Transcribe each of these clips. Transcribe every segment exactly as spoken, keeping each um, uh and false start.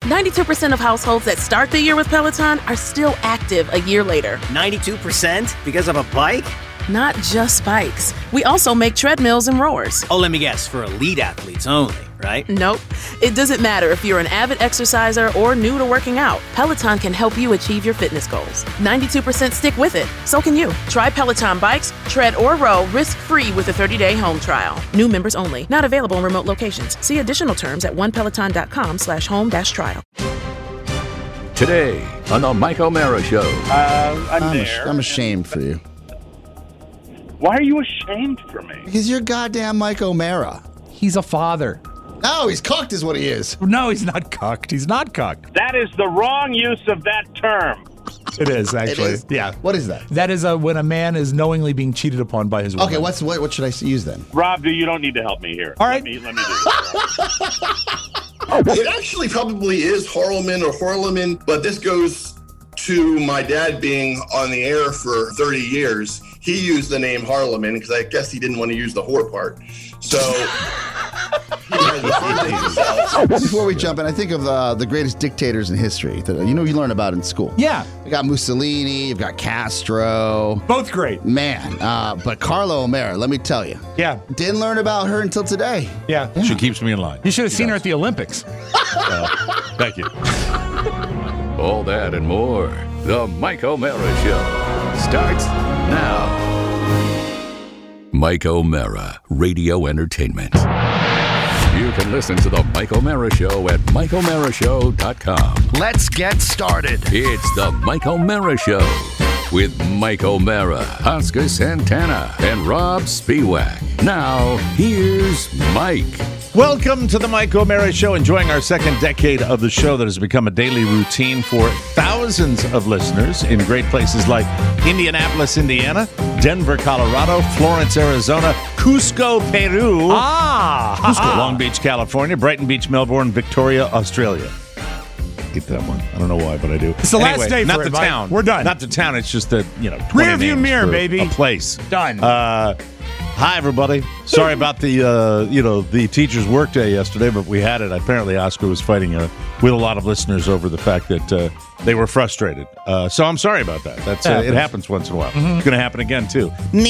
ninety-two percent of households that start the year with Peloton are still active a year later. ninety-two percent because of a bike? Not just bikes. We also make treadmills and rowers. Oh, let me guess, for elite athletes only, right? Nope. It doesn't matter if you're an avid exerciser or new to working out. Peloton can help you achieve your fitness goals. ninety-two percent stick with it. So can you. Try Peloton bikes, tread, or row risk-free with a thirty-day home trial. New members only. Not available in remote locations. See additional terms at onepeloton.com slash home dash trial. Today on the Mike O'Mara Show. Uh, I'm, I'm, there. ash- I'm ashamed for you. Why are you ashamed for me? Because you're goddamn Mike O'Mara. He's a father. No, he's cocked is what he is. No, he's not cucked. He's not cucked. That is the wrong use of that term. It is, actually. It is? Yeah. What is that? That is a, when a man is knowingly being cheated upon by his woman. Okay, what's what, what should I use then? Rob, you don't need to help me here. All right. Let me, let me do this. It actually probably is Harleman or Horleman, but this goes to my dad being on the air for thirty years. He used the name Harleman because I guess he didn't want to use the whore part. So he has the same thing himself. Before we jump in, I think of uh, the greatest dictators in history that you know you learn about in school. Yeah. You got Mussolini, you've got Castro. Both great. Man, uh, but Carla O'Mara, let me tell you, Yeah. didn't learn about her until today. Yeah. She keeps me in line. You should have seen her at the Olympics. Uh, thank you. All that and more. The Mike O'Mara Show starts now. Mike O'Mara, Radio Entertainment. You can listen to the Mike O'Mara Show at mike o'mara show dot com. Let's get started. It's the Mike O'Mara Show with Mike O'Mara, Oscar Santana, and Rob Spiewak. Now, here's Mike. Welcome to the Mike O'Mara Show, enjoying our second decade of the show that has become a daily routine for thousands of listeners in great places like Indianapolis, Indiana, Denver, Colorado, Florence, Arizona, Cusco, Peru, Ah! Cusco, Long Beach, California, Brighton Beach, Melbourne, Victoria, Australia. Hate that one. I don't know why, but I do. It's the last day not for the it, Mike. town. We're done. Not the town. It's just the, you know, twenty Rear view names mirror, for baby. A place. Done. Uh, hi, everybody. Sorry about the, uh, you know, the teacher's workday yesterday, but we had it. Apparently, Oscar was fighting uh, with a lot of listeners over the fact that uh, they were frustrated. Uh, so I'm sorry about that. That's uh, it happens once in a while. Mm-hmm. It's going to happen again too.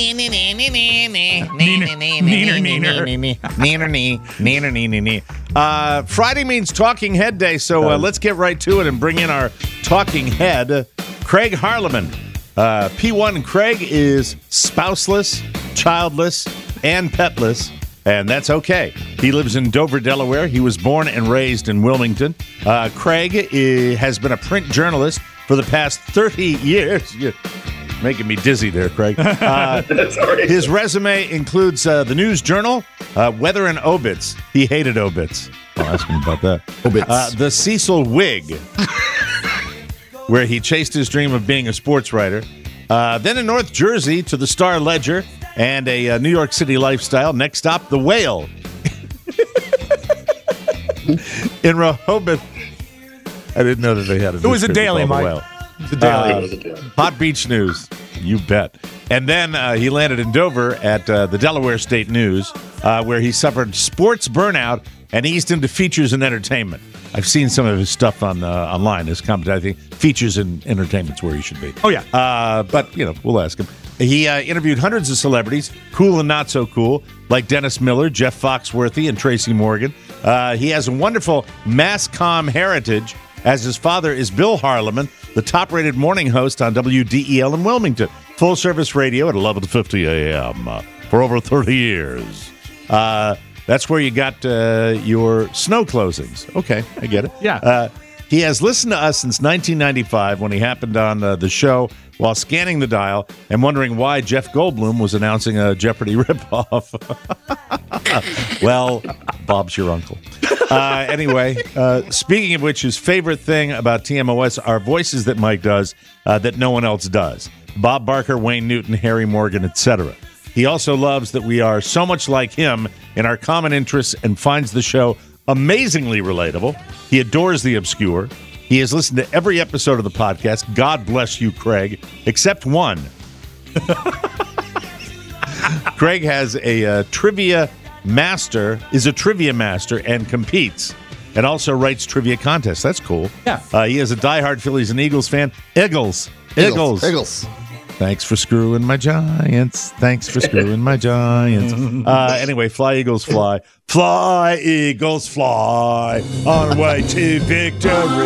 Uh, Friday means Talking Head Day, so uh, let's get right to it and bring in our talking head, Craig Harleman. Uh, P one Craig is spouseless, childless, and petless, and that's okay. He lives in Dover, Delaware. He was born and raised in Wilmington. Uh, Craig is, has been a print journalist for the past thirty years. You're making me dizzy there, Craig. Uh, his resume includes uh, the News Journal, uh, Weather and Obits. He hated obits. I'll ask him about that. Obits. Uh, the Cecil Whig, where he chased his dream of being a sports writer. Uh, then in North Jersey to the Star Ledger and a uh, New York City lifestyle. Next stop, the Whale. in Rehoboth. I didn't know that they had a It was a newspaper daily, called The Mike. Whale. It's a daily. Uh, Hot Beach News. You bet. And then uh, he landed in Dover at uh, the Delaware State News, uh, where he suffered sports burnout and eased into features and entertainment. I've seen some of his stuff on uh, online. His comment, I think, features and entertainment's where he should be. Oh, yeah. Uh, but, you know, we'll ask him. He uh, interviewed hundreds of celebrities, cool and not so cool, like Dennis Miller, Jeff Foxworthy, and Tracy Morgan. Uh, he has a wonderful mass comm heritage, as his father is Bill Harleman, the top-rated morning host on W D E L in Wilmington. Full-service radio at eleven fifty a.m. Uh, for over thirty years. Uh, that's where you got uh, your snow closings. Okay, I get it. Yeah. Uh, he has listened to us since nineteen ninety-five when he happened on uh, the show while scanning the dial and wondering why Jeff Goldblum was announcing a Jeopardy ripoff. Well, Bob's your uncle. Uh, anyway, uh, speaking of which, his favorite thing about T M O S are voices that Mike does uh, that no one else does. Bob Barker, Wayne Newton, Harry Morgan, et cetera. He also loves that we are so much like him in our common interests and finds the show amazingly relatable. He adores the obscure. He has listened to every episode of the podcast. God bless you, Craig, except one. Craig has a uh, trivia master, is a trivia master, and competes. and also writes trivia contests. That's cool. Yeah. Uh, he is a diehard Phillies and Eagles fan. Eagles. Eagles. Eagles. Thanks for screwing my Giants. Thanks for screwing my Giants. Uh, anyway, fly, Eagles, fly. Fly, Eagles, fly. On our way to victory.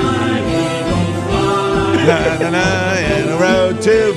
Na, na, na, and a road to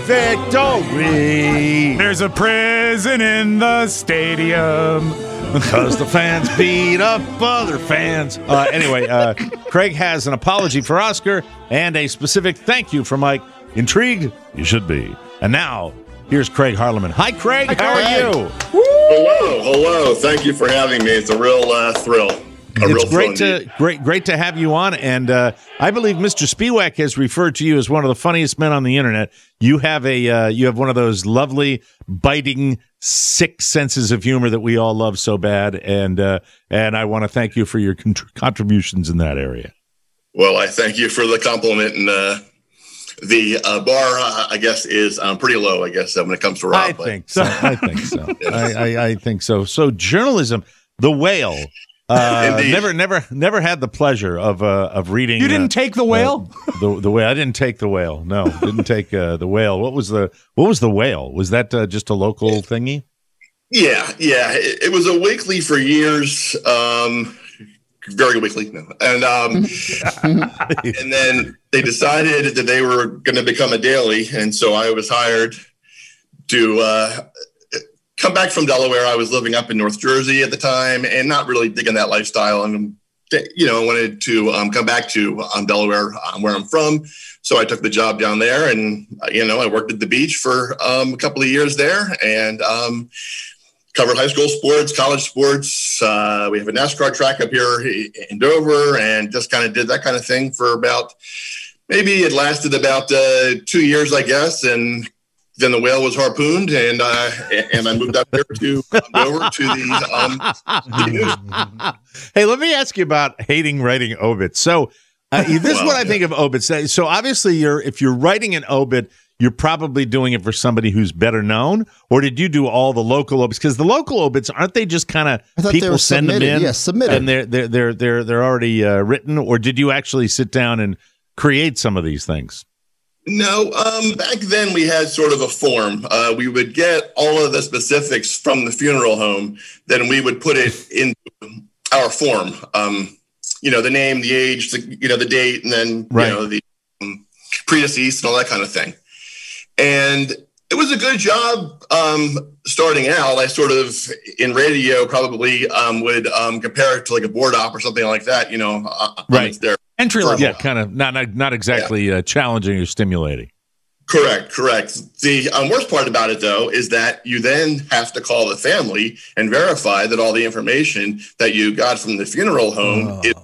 victory. There's a prison in the stadium. Because the fans beat up other fans. Uh, anyway, uh, Craig has an apology for Oscar and a specific thank you for Mike. Intrigued? You should be. And now, here's Craig Harleman. Hi, Craig. Hi, How Craig. are you? Hello, hello. Thank you for having me. It's a real uh, thrill. A real It's great thrill to great great to have you on, and uh, I believe Mister Spiewak has referred to you as one of the funniest men on the internet. You have a uh, you have one of those lovely, biting, sick senses of humor that we all love so bad, and uh, and I want to thank you for your con- contributions in that area. Well, I thank you for the compliment, and uh, the uh, bar, uh, I guess, is um, pretty low. I guess uh, when it comes to Rob. I but- think so. I think so. I, I, I think so. So journalism, The Whale. Uh, Indeed. never, never, never had the pleasure of uh, of reading. You didn't uh, take the whale? Uh, the the whale. I didn't take the whale. No, didn't take uh, the whale. What was the What was the whale? Was that uh, just a local thingy? Yeah, yeah. It, it was a weekly for years, um, very weekly, no. and um, and then they decided that they were going to become a daily, and so I was hired to uh, come back from Delaware. I was living up in North Jersey at the time, and not really digging that lifestyle, and you know, wanted to um, come back to um, Delaware, um, where I'm from. So I took the job down there, and you know, I worked at the beach for um, a couple of years there, and um, covered high school sports, college sports. Uh, we have a NASCAR track up here in Dover, and just kind of did that kind of thing for about, maybe it lasted about uh, two years, I guess. And then the whale was harpooned, and uh, and I moved up there to Dover to the, um, the news. Hey, let me ask you about hating writing obits. So uh, this is Well, what I yeah. think of obits. So obviously, you're if you're writing an obit, you're probably doing it for somebody who's better known, or did you do all the local obits? Because the local obits, aren't they just kind I of thought they people were send them submitted. in, Yeah, submitted. and they're they're they're they're they're already uh, written, or did you actually sit down and create some of these things? No, um, back then we had sort of a form. Uh, we would get all of the specifics from the funeral home, then we would put it into our form. Um, you know, the name, the age, the, you know, the date, and then Right. you know the um, predeceased and all that kind of thing. And it was a good job um, starting out. I sort of in radio probably um, would um, compare it to like a board op or something like that. You know, uh, Right. it's there. Entry level. Yeah, kind of not not, not exactly uh, challenging or stimulating. Correct, correct. The um, worst part about it, though, is that you then have to call the family and verify that all the information that you got from the funeral home Oh. is.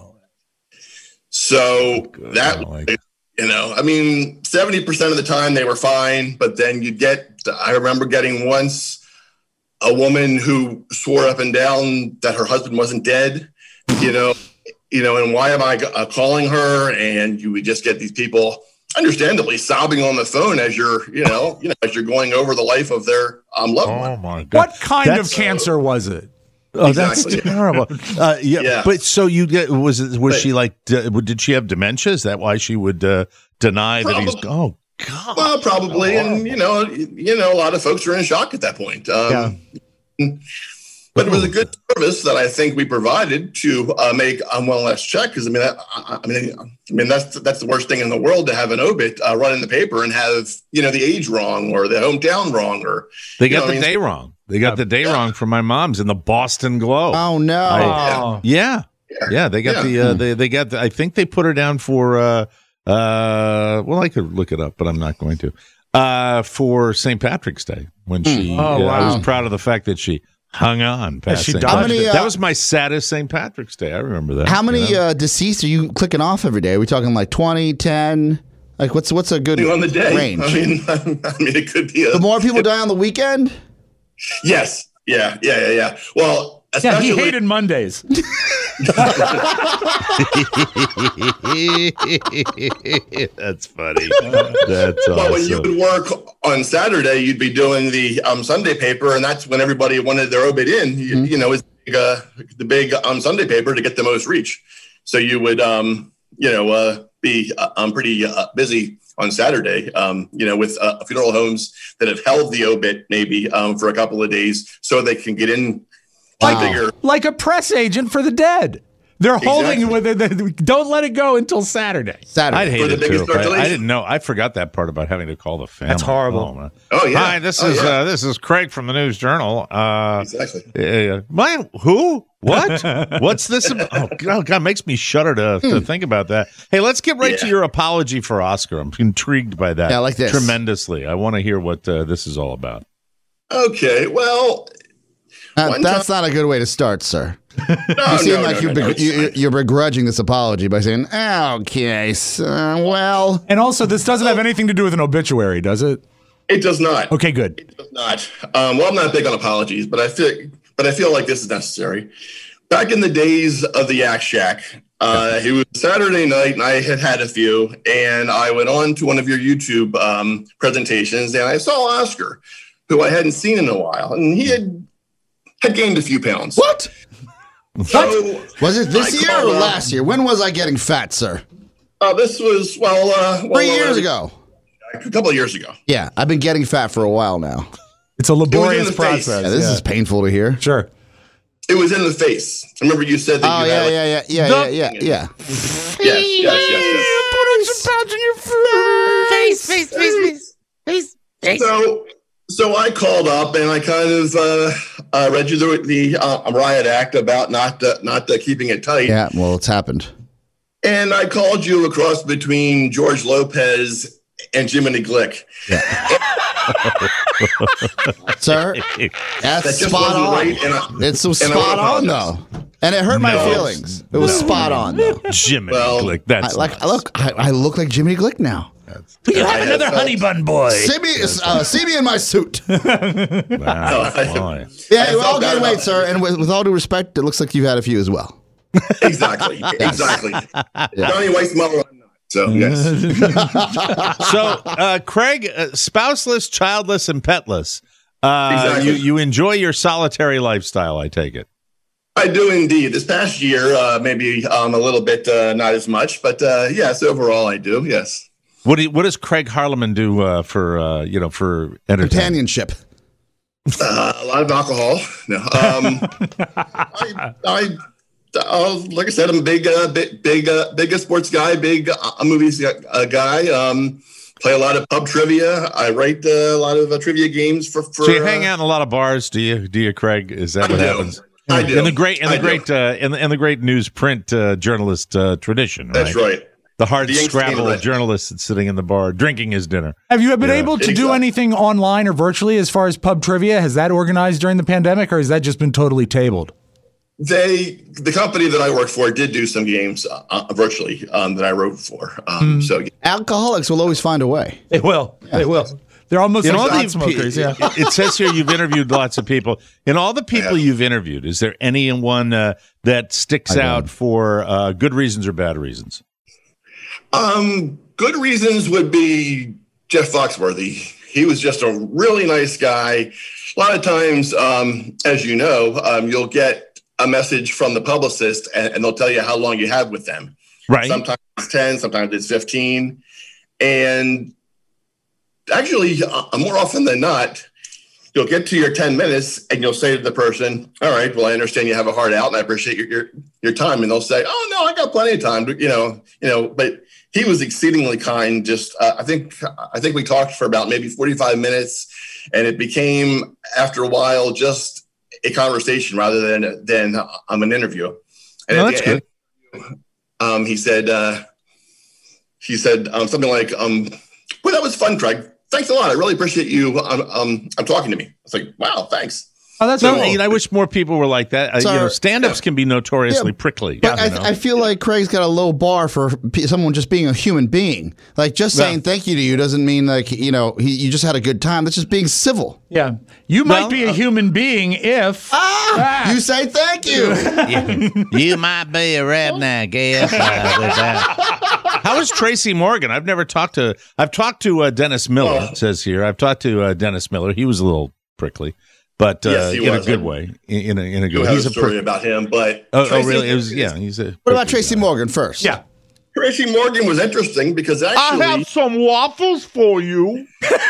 So that, Oh, my- you know, I mean, seventy percent of the time they were fine, but then you get, I remember getting once a woman who swore up and down that her husband wasn't dead, you know, you know, and why am I uh, calling her? And you would just get these people understandably sobbing on the phone as you're, you know, you know, as you're going over the life of their um, loved one. Oh my God! What kind That's- of cancer was it? Oh, that's Exactly. terrible. Uh, yeah, Yeah. but so you get was it, was But- she like d- did she have demementia? Is that why she would uh, deny that he's? Probably. Oh God! Well, probably, and you know, you know, a lot of folks are in shock at that point. Um, But it was a good service that I think we provided to uh, make um, one less check. Because I mean, that, I, I mean, I mean that's that's the worst thing in the world to have an obit uh, run in the paper and have you know the age wrong or the hometown wrong or They you got know, the I mean, day wrong. They got the day yeah. wrong for my mom's in the Boston Globe. Oh no! I- Oh. Yeah, yeah. They got Yeah. the uh, they they got. The, I think they put her down for. Uh, uh, well, I could look it up, but I'm not going to. Uh, for Saint Patrick's Day when she. Oh, uh, I wow. was proud of the fact that she hung on past she Saint dodged Patrick's it. Day. How many, uh, that was my saddest Saint Patrick's Day. I remember that. How many you know? uh, deceased are you clicking off every day? Are we talking like twenty, ten? Like what's what's a good on the day. range? I mean, I mean, it could be a the more people die on the weekend. yes, yeah, yeah, yeah, yeah. Well, Yeah, especially he hated Mondays. That's funny. That's well, when you awesome. would work on Saturday, you'd be doing the um, Sunday paper, and that's when everybody wanted their obit in. You, Mm-hmm. you know, is uh, the big um, Sunday paper to get the most reach. So you would, um, you know, uh, be uh, um, pretty uh, busy on Saturday, um, you know, with uh, funeral homes that have held the obit maybe um, for a couple of days so they can get in. Like, bigger. like a press agent for the dead. They're holding it with it. Don't let it go until Saturday. Saturday. I'd hate For the it too. biggest I, I circulation. didn't know. I forgot that part about having to call the family. That's horrible. Oh, man. Oh, yeah. Hi, this Oh, is yeah. uh, this is Craig from the News Journal. Uh, Exactly. uh, my who? What? What's this about? Oh God, God, makes me shudder to, to think about that. Hey, let's get right to Yeah. your apology for Oscar. I'm intrigued by that. Yeah, I like this. tremendously. I want to hear what uh, this is all about. Okay. Well, Uh, One that's not a good way to start, sir. no, You seem no, like no, you're, no, no, begr- it's you, fine. you're begrudging this apology by saying, okay, so, well. And also, this doesn't have anything to do with an obituary, does it? It does not. Okay, good. It does not. Um, well, I'm not big on apologies, but I feel, but I feel like this is necessary. Back in the days of the Yak Shack, uh, it was Saturday night, and I had had a few, and I went on to one of your YouTube um, presentations, and I saw Oscar, who I hadn't seen in a while, and he had had gained a few pounds. What? So, Was it this I year or called, uh, last year? When was I getting fat, sir? Uh, this was well, uh, well Three years uh, ago. a couple of years ago. Yeah, I've been getting fat for a while now. It's a laborious the face. process. Yeah, this yeah. is painful to hear. Sure. It was in the face. I remember you said that Oh, you yeah, had. like- yeah, yeah, yeah, yeah, yeah, yeah. Yes, yes, yes, yes. Face, face, face, face, face. So, so I called up and I kind of uh, uh, read you the, the uh, riot act about not uh, not uh, keeping it tight. Yeah, well, it's happened. And I called you across between George Lopez and Jiminy Glick. Sir, That that's just spot wasn't on. right. And I, It's so and I spot on, apologize. though. And it hurt my No. feelings. It was No. spot on, though. Jiminy Well, Glick. I, That's like, nuts. look, I, I look like Jiminy Glick now. You have another honey bun boy. See me, uh, see me in my suit. Wow, I- boy. Yeah, I we're all felt bad gained weight, about sir. And with, with all due respect, it looks like you've had a few as well. exactly, exactly. Johnny Weissmuller, I'm not. So yes, So, uh, Craig, uh, spouseless, childless, and petless. Uh, Exactly. you, you enjoy your solitary lifestyle, I take it. I do indeed. This past year, uh, maybe um, a little bit, uh, not as much, but uh, yes, overall, I do. Yes. What do you, what does Craig Harleman do uh, for uh, you know for entertainment? Companionship. Uh, a lot of alcohol. No. Um, I, I, uh, like I said, I'm a big, uh, big, big, uh, big a sports guy, big uh, movies uh, guy. Um, play a lot of pub trivia. I write uh, a lot of uh, trivia games for. for So you hang uh, out in a lot of bars, do you? Do you, Craig? Is that I what do. happens? I do. In the great, in the I do. great, uh, in the in the great newsprint uh, journalist uh, tradition, right? That's right. The hard The ink scrabble stain of it. journalist that's sitting in the bar drinking his dinner. Have you been Yeah. able to do Exactly. anything online or virtually as far as pub trivia? Has that organized during the pandemic, or has that just been totally tabled? They, the company that I work for, did do some games uh, virtually um, that I wrote for. Um, So Alcoholics will always find a way. They will. They will. They're almost In all like pot the smokers. Yeah. it, it says here you've interviewed lots of people. In all the people you've interviewed, is there anyone uh, that sticks I out don't. for uh, good reasons or bad reasons? Um, good reasons would be Jeff Foxworthy. He was just a really nice guy. A lot of times, um, as you know, um, you'll get a message from the publicist and, and they'll tell you how long you have with them. Right. Sometimes it's ten, sometimes it's fifteen. And actually, uh, more often than not, you'll get to your ten minutes and you'll say to the person, all right, well, I understand you have a heart out and I appreciate your, your, your time. And they'll say, oh, no, I got plenty of time. But, you know, you know, but he was exceedingly kind. Just, uh, I think, I think we talked for about maybe forty-five minutes and it became after a while, just a conversation rather than, than um, an interview. And No, at that's the good. end, um, he said, uh, he said um, something like, um, well, that was fun, Craig. Thanks a lot. I really appreciate you. Um, um, I'm talking to me. It's like, wow, thanks. Oh, that's No, cool. you know, I wish more people were like that. Uh, you Sorry. know, stand-ups can be notoriously Yeah, prickly. But you I, know? I feel like Craig's got a low bar for p- someone just being a human being. Like just saying Yeah. thank you to you doesn't mean like you know he, you just had a good time. That's just being civil. Yeah. You might Well, be a uh, human being if. Ah, you say thank you. You might be a redneck, yes. Uh, with that. How is Tracy Morgan? I've never talked to. I've talked to uh, Dennis Miller. It says here. I've talked to uh, Dennis Miller. He was a little prickly. but uh, Yes, he in a was. good way. In, in a in a You good. have He's a a story per- about him, but oh, oh, Tracy- really? It was yeah. He's a. What about Tracy Morgan first? Yeah. Tracy Morgan was interesting because actually, some waffles for you.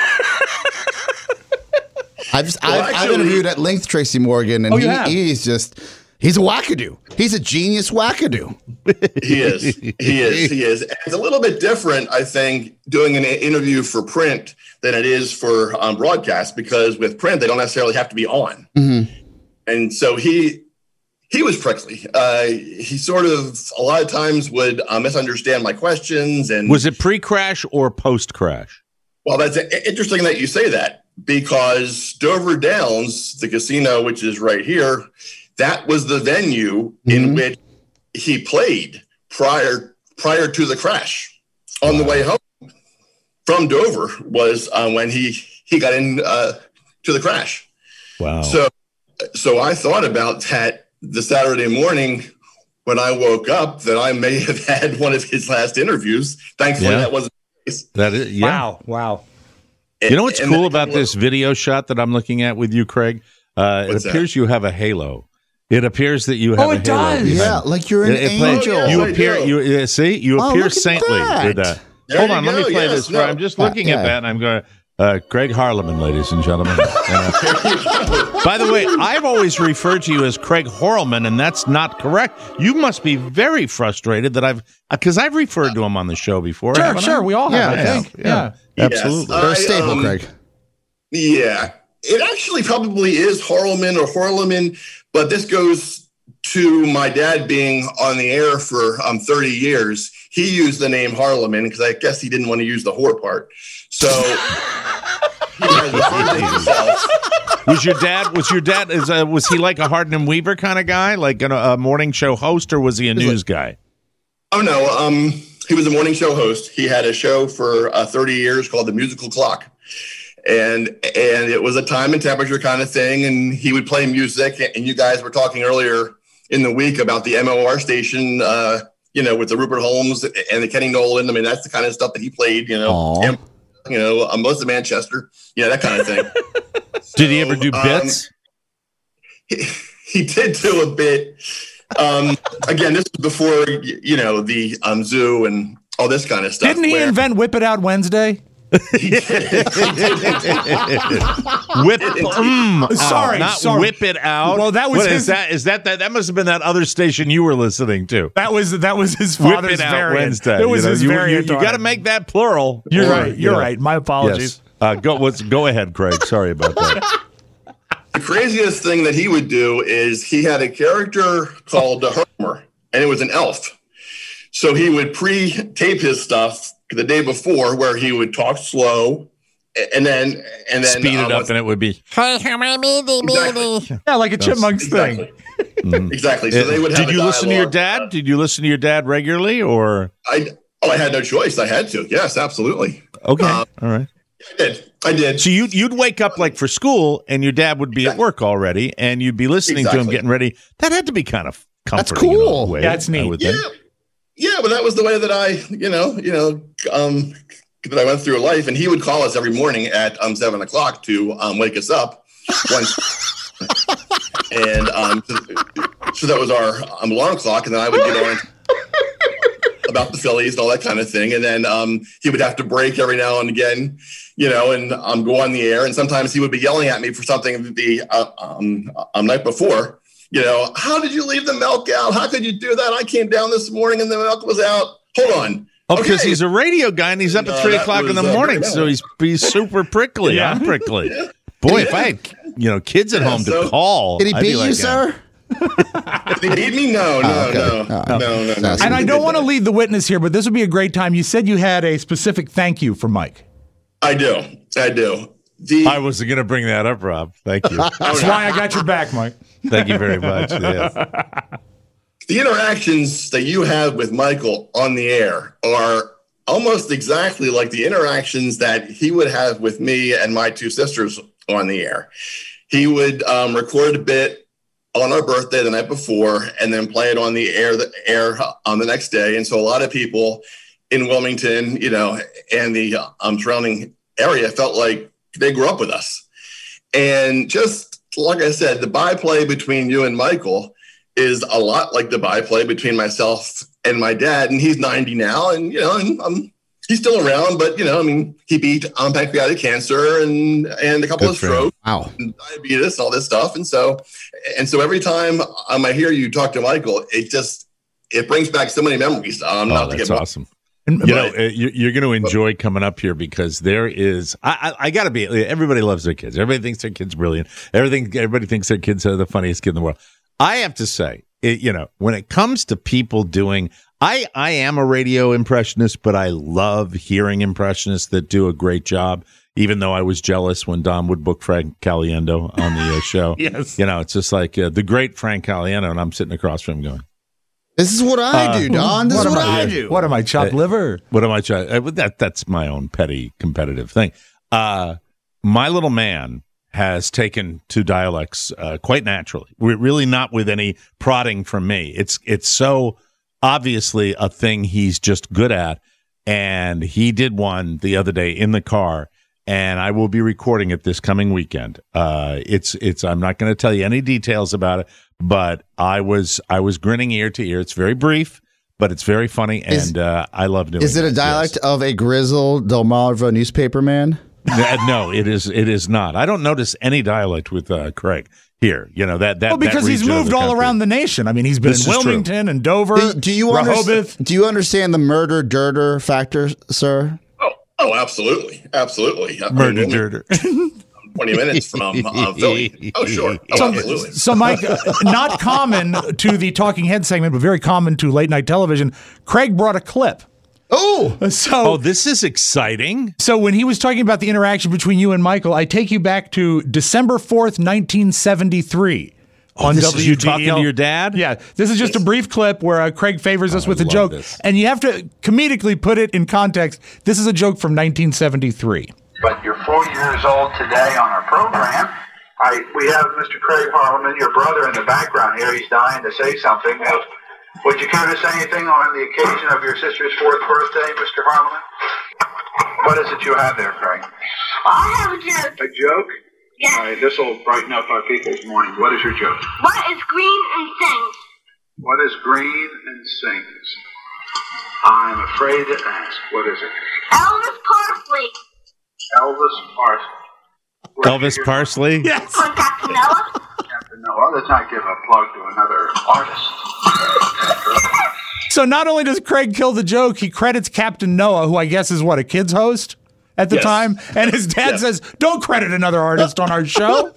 I've, Well, I've, I've actually- interviewed at length Tracy Morgan, and Oh, you have? he, he's just, he's a wackadoo. He's a genius wackadoo. he is, he is, he is. It's a little bit different, I think, doing an interview for print than it is for um, broadcast, because with print they don't necessarily have to be on, Mm-hmm. and so he he was prickly. Uh, he sort of a lot of times would uh, misunderstand my questions, and Was it pre-crash or post-crash? well, that's interesting that you say that, because Dover Downs, the casino, which is right here, that was the venue in which he played prior prior to the crash. On the way home from Dover was uh, when he he got in uh, to the crash. Wow. So so I thought about that the Saturday morning when I woke up, that I may have had one of his last interviews. Thankfully, Yeah. that wasn't the case. That is yeah. Wow. Wow. You know what's And cool that- about this video shot that I'm looking at with you, Craig? Uh, it What's that? appears you have a halo. It appears that you have Oh, a it halo. does. behind Yeah, you. like you're an It- it play- angel. Oh, you yes, I appear. do. You uh, see. You Oh, appear look at saintly that. with that. There Hold you on. Let go, me play yes, this. no. I'm just looking Yeah. at that, and I'm going. Uh, Craig Harleman, ladies and gentlemen. And, uh, by the way, I've always referred to you as Craig Horelman, and that's not correct. You must be very frustrated that I've because I've referred to him on the show before. Sure, haven't I? sure. We all have, I Yeah, think. yeah. Yeah. Yes. Absolutely. Uh, They're a I, staple, um, Craig. Yeah, it actually probably is Horleman or Horleman, but this goes to my dad being on the air for um, thirty years. He used the name Harleman because I guess he didn't want to use the whore part. So he has referred to himself. Was your dad? Was your dad? Is uh, was he like a Hardin and Weaver kind of guy, like a, a morning show host, or was he a news guy? Oh no, um, he was a morning show host. He had a show for uh, thirty years called The Musical Clock, and and it was a time and temperature kind of thing. And he would play music. And you guys were talking earlier in the week about the M O R station, uh, you know, with the Rupert Holmes and the Kenny Nolan. I mean, that's the kind of stuff that he played. You know, Aw. and, you know, uh, most of Manchester, yeah, that kind of thing. Did he ever do um, bits? he, he did do a bit. Um, again, this was before y- you know the um, zoo and all this kind of stuff. Didn't he where- invent Whip It Out Wednesday? Whip, mm, Sorry, out, not sorry. whip it out. Well, that was What his- is that? Is that that? That must have been that other station you were listening to. That was that was his Whip father's it out variant. Wednesday. It was you know, his you, variant. You, you on got to it. make that plural. You're Or, right. you You're know. right. My apologies. Yes. Uh, go. What's, go ahead, Craig. Sorry about that. The craziest thing that he would do is he had a character called the Hermer, and it was an elf. So he would pre-tape his stuff the day before, where he would talk slow, and then and then Speed it uh, up, and it would be. exactly, Yeah, like a chipmunks thing. exactly, exactly. So they would have. Did you a listen to your dialogue. dad? Did you listen to your dad regularly, or I oh, I had no choice. I had to. Yes, absolutely. okay? Uh, All right. I did. I did. So you'd you'd wake up like for school, and your dad would be at work already, and you'd be listening to him Exactly. getting ready. That had to be kind of That's comforting. in a cool. way, That's neat. I would Yeah, think. yeah, but that was the way that I, you know, you know, um, that I went through life. And he would call us every morning at um seven o'clock to um wake us up. Once, and um, so, so that was our um, alarm clock, and then I would get on about the Phillies and all that kind of thing. And then um, he would have to break every now and again, you know, and um, go on the air. And sometimes he would be yelling at me for something the uh, um, um, night before. You know, how did you leave the milk out? How could you do that? I came down this morning and the milk was out. Hold on. Oh, because Okay. he's a radio guy and he's up at No, three that was, in the was, uh, morning, very so he's he's super prickly. Yeah. I'm prickly. Boy, if I had you know kids at Yeah, home to so- call, Did he I'd be beat like, you, sir? Did he beat me? No, no, Oh, okay. no, Oh. no, no, no, no. And I don't want to lead the witness here, but this would be a great time. You said you had a specific thank you for Mike. I do. I do. The I wasn't going to bring that up, Rob. Thank you. That's why I got your back, Mike. Thank you very much. Yes. the interactions that you have with Michael on the air are almost exactly like the interactions that he would have with me and my two sisters on the air. He would um, record a bit on our birthday the night before and then play it on the air the air on the next day. And so a lot of people in Wilmington, you know, and the um, surrounding area felt like they grew up with us. And just like I said, the byplay between you and Michael is a lot like the byplay between myself and my dad. And he's ninety now, and you know, and um, he's still around. But you know, I mean, he beat um, pancreatic cancer and and a couple Good of for him. strokes, Wow. and diabetes, and all this stuff. And so, and so every time um, I hear you talk to Michael, it just it brings back so many memories. Um, Oh, not to that's get awesome. And- You know, uh, you- you're going to enjoy coming up here because there is. I, I, I got to be. Everybody loves their kids. Everybody thinks their kids brilliant. Everything. Everybody thinks their kids are the funniest kid in the world. I have to say, it, you know, when it comes to people doing, I I am a radio impressionist, but I love hearing impressionists that do a great job. Even though I was jealous when Don would book Frank Caliendo on the uh, show. Yes. You know, it's just like uh, the great Frank Caliendo, and I'm sitting across from him going, This is what I Uh, do, Don. This what is am what I, I do. What am I, chopped Uh, liver? What am I trying? Uh, that that's my own petty competitive thing. Uh, my little man has taken to dialects uh, quite naturally. We're really not with any prodding from me. It's it's so obviously a thing he's just good at, and he did one the other day in the car. And I will be recording it this coming weekend. Uh, it's it's. I'm not going to tell you any details about it, but I was I was grinning ear to ear. It's very brief, but it's very funny, and Is- uh, I love doing it. Is it a dialect of a grizzled Delmarva newspaper man? Yes. Uh, no, it is. It is not. I don't notice any dialect with uh, Craig here. You know that that. Well, because that he's region of moved the all country. around the nation. I mean, he's been This in is true. Wilmington and Dover, Do, do you Rehoboth. understand? Do you understand the murder dirter factor, sir? Oh, oh, absolutely, absolutely. I mean, Murder we'll be dirter. Twenty minutes from uh, Philly. Oh, sure. Oh, So, absolutely. so, Mike, uh, not common to the Talking Head segment, but very common to late night television. Craig brought a clip. Oh, So, Oh, this is exciting. so when he was talking about the interaction between you and Michael, I take you back to December fourth, nineteen seventy-three. Oh, on this is W D L. you talking to your dad? Yeah, this is just a brief clip where uh, Craig favors us Oh, with I a love joke, this. and you have to comedically put it in context. This is a joke from nineteen seventy-three. But you're four years old today on our program. I, we have Mister Craig Harleman, your brother, in the background here. He's dying to say something. Uh, would you care to say anything on the occasion of your sister's fourth birthday, Mister Harleman? What is it you have there, Craig? I have a joke. A joke? Yes. All right, this will brighten up our people's morning. What is your joke? What is green and sings? What is green and sings? I'm afraid to ask. What is it? Elvis Parsley. Elvis Parsley. Where'd you Elvis hear- Parsley. Yes. From Captain Noah. Captain Noah. Let's not give a plug to another artist. So not only does Craig kill the joke, he credits Captain Noah, who I guess is what, a kids host at the Yes. time, and his dad Yes. says, "Don't credit another artist on our show."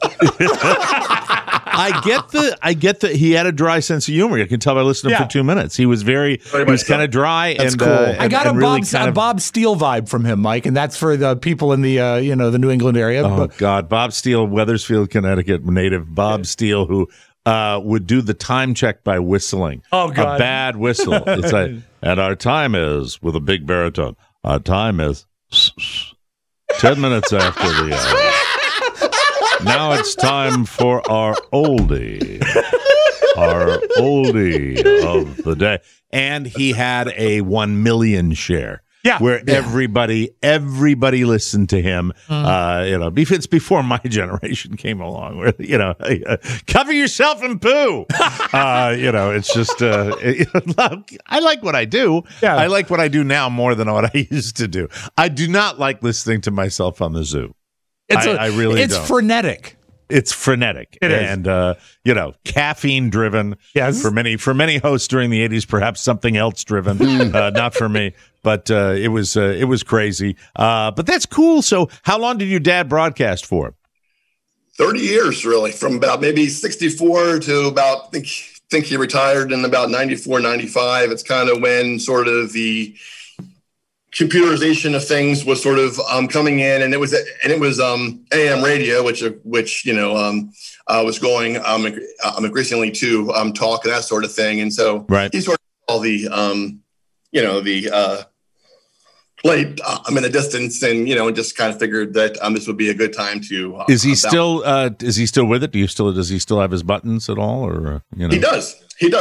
I get the. I get that he had a dry sense of humor. I can tell by listening Yeah. for two minutes. He was very. Very he was much so. kind of dry. That's and cool. uh, I got and, a and really Bob kind a of, Bob Steele vibe from him, Mike, and that's for the people in the uh, you know the New England area. Oh But- God, Bob Steele, Weathersfield, Connecticut native. Bob Steele, who uh, would do the time check by whistling. Oh, God. a bad whistle. It's like, and our time is with a big baritone. Our time is ten minutes after the hour. Now it's time for our oldie, our oldie of the day. And he had a one million share. Yeah. Where everybody, everybody listened to him. Uh, you know, bef- it's before my generation came along. Where you know, uh, cover yourself in poo. uh, you know, it's just. Uh, I like what I do. Yeah. I like what I do now more than what I used to do. I do not like listening to myself on the zoo. It's I- a- I really it's don't. frenetic. It's frenetic. It is. And uh, you know, caffeine driven. Yes. For many for many hosts during the eighties, perhaps something else driven. uh, not for me. But uh, it was uh, it was crazy. Uh, but that's cool. So how long did your dad broadcast for? thirty years, really, from about maybe sixty-four to about, I think, think he retired in about ninety-four, ninety-five. It's kind of when sort of the computerization of things was sort of um, coming in, and it was and it was um, A M radio, which which you know um, uh, was going um, um, increasingly to um, talk and that sort of thing, and so Right. he sort of all the um, you know the uh, played uh, I'm in the distance, and you know just kind of figured that um, this would be a good time to. Uh, Is he um, still uh, is he still with it? Do you still does he still have his buttons at all, or uh, you know? He does. He does. Good.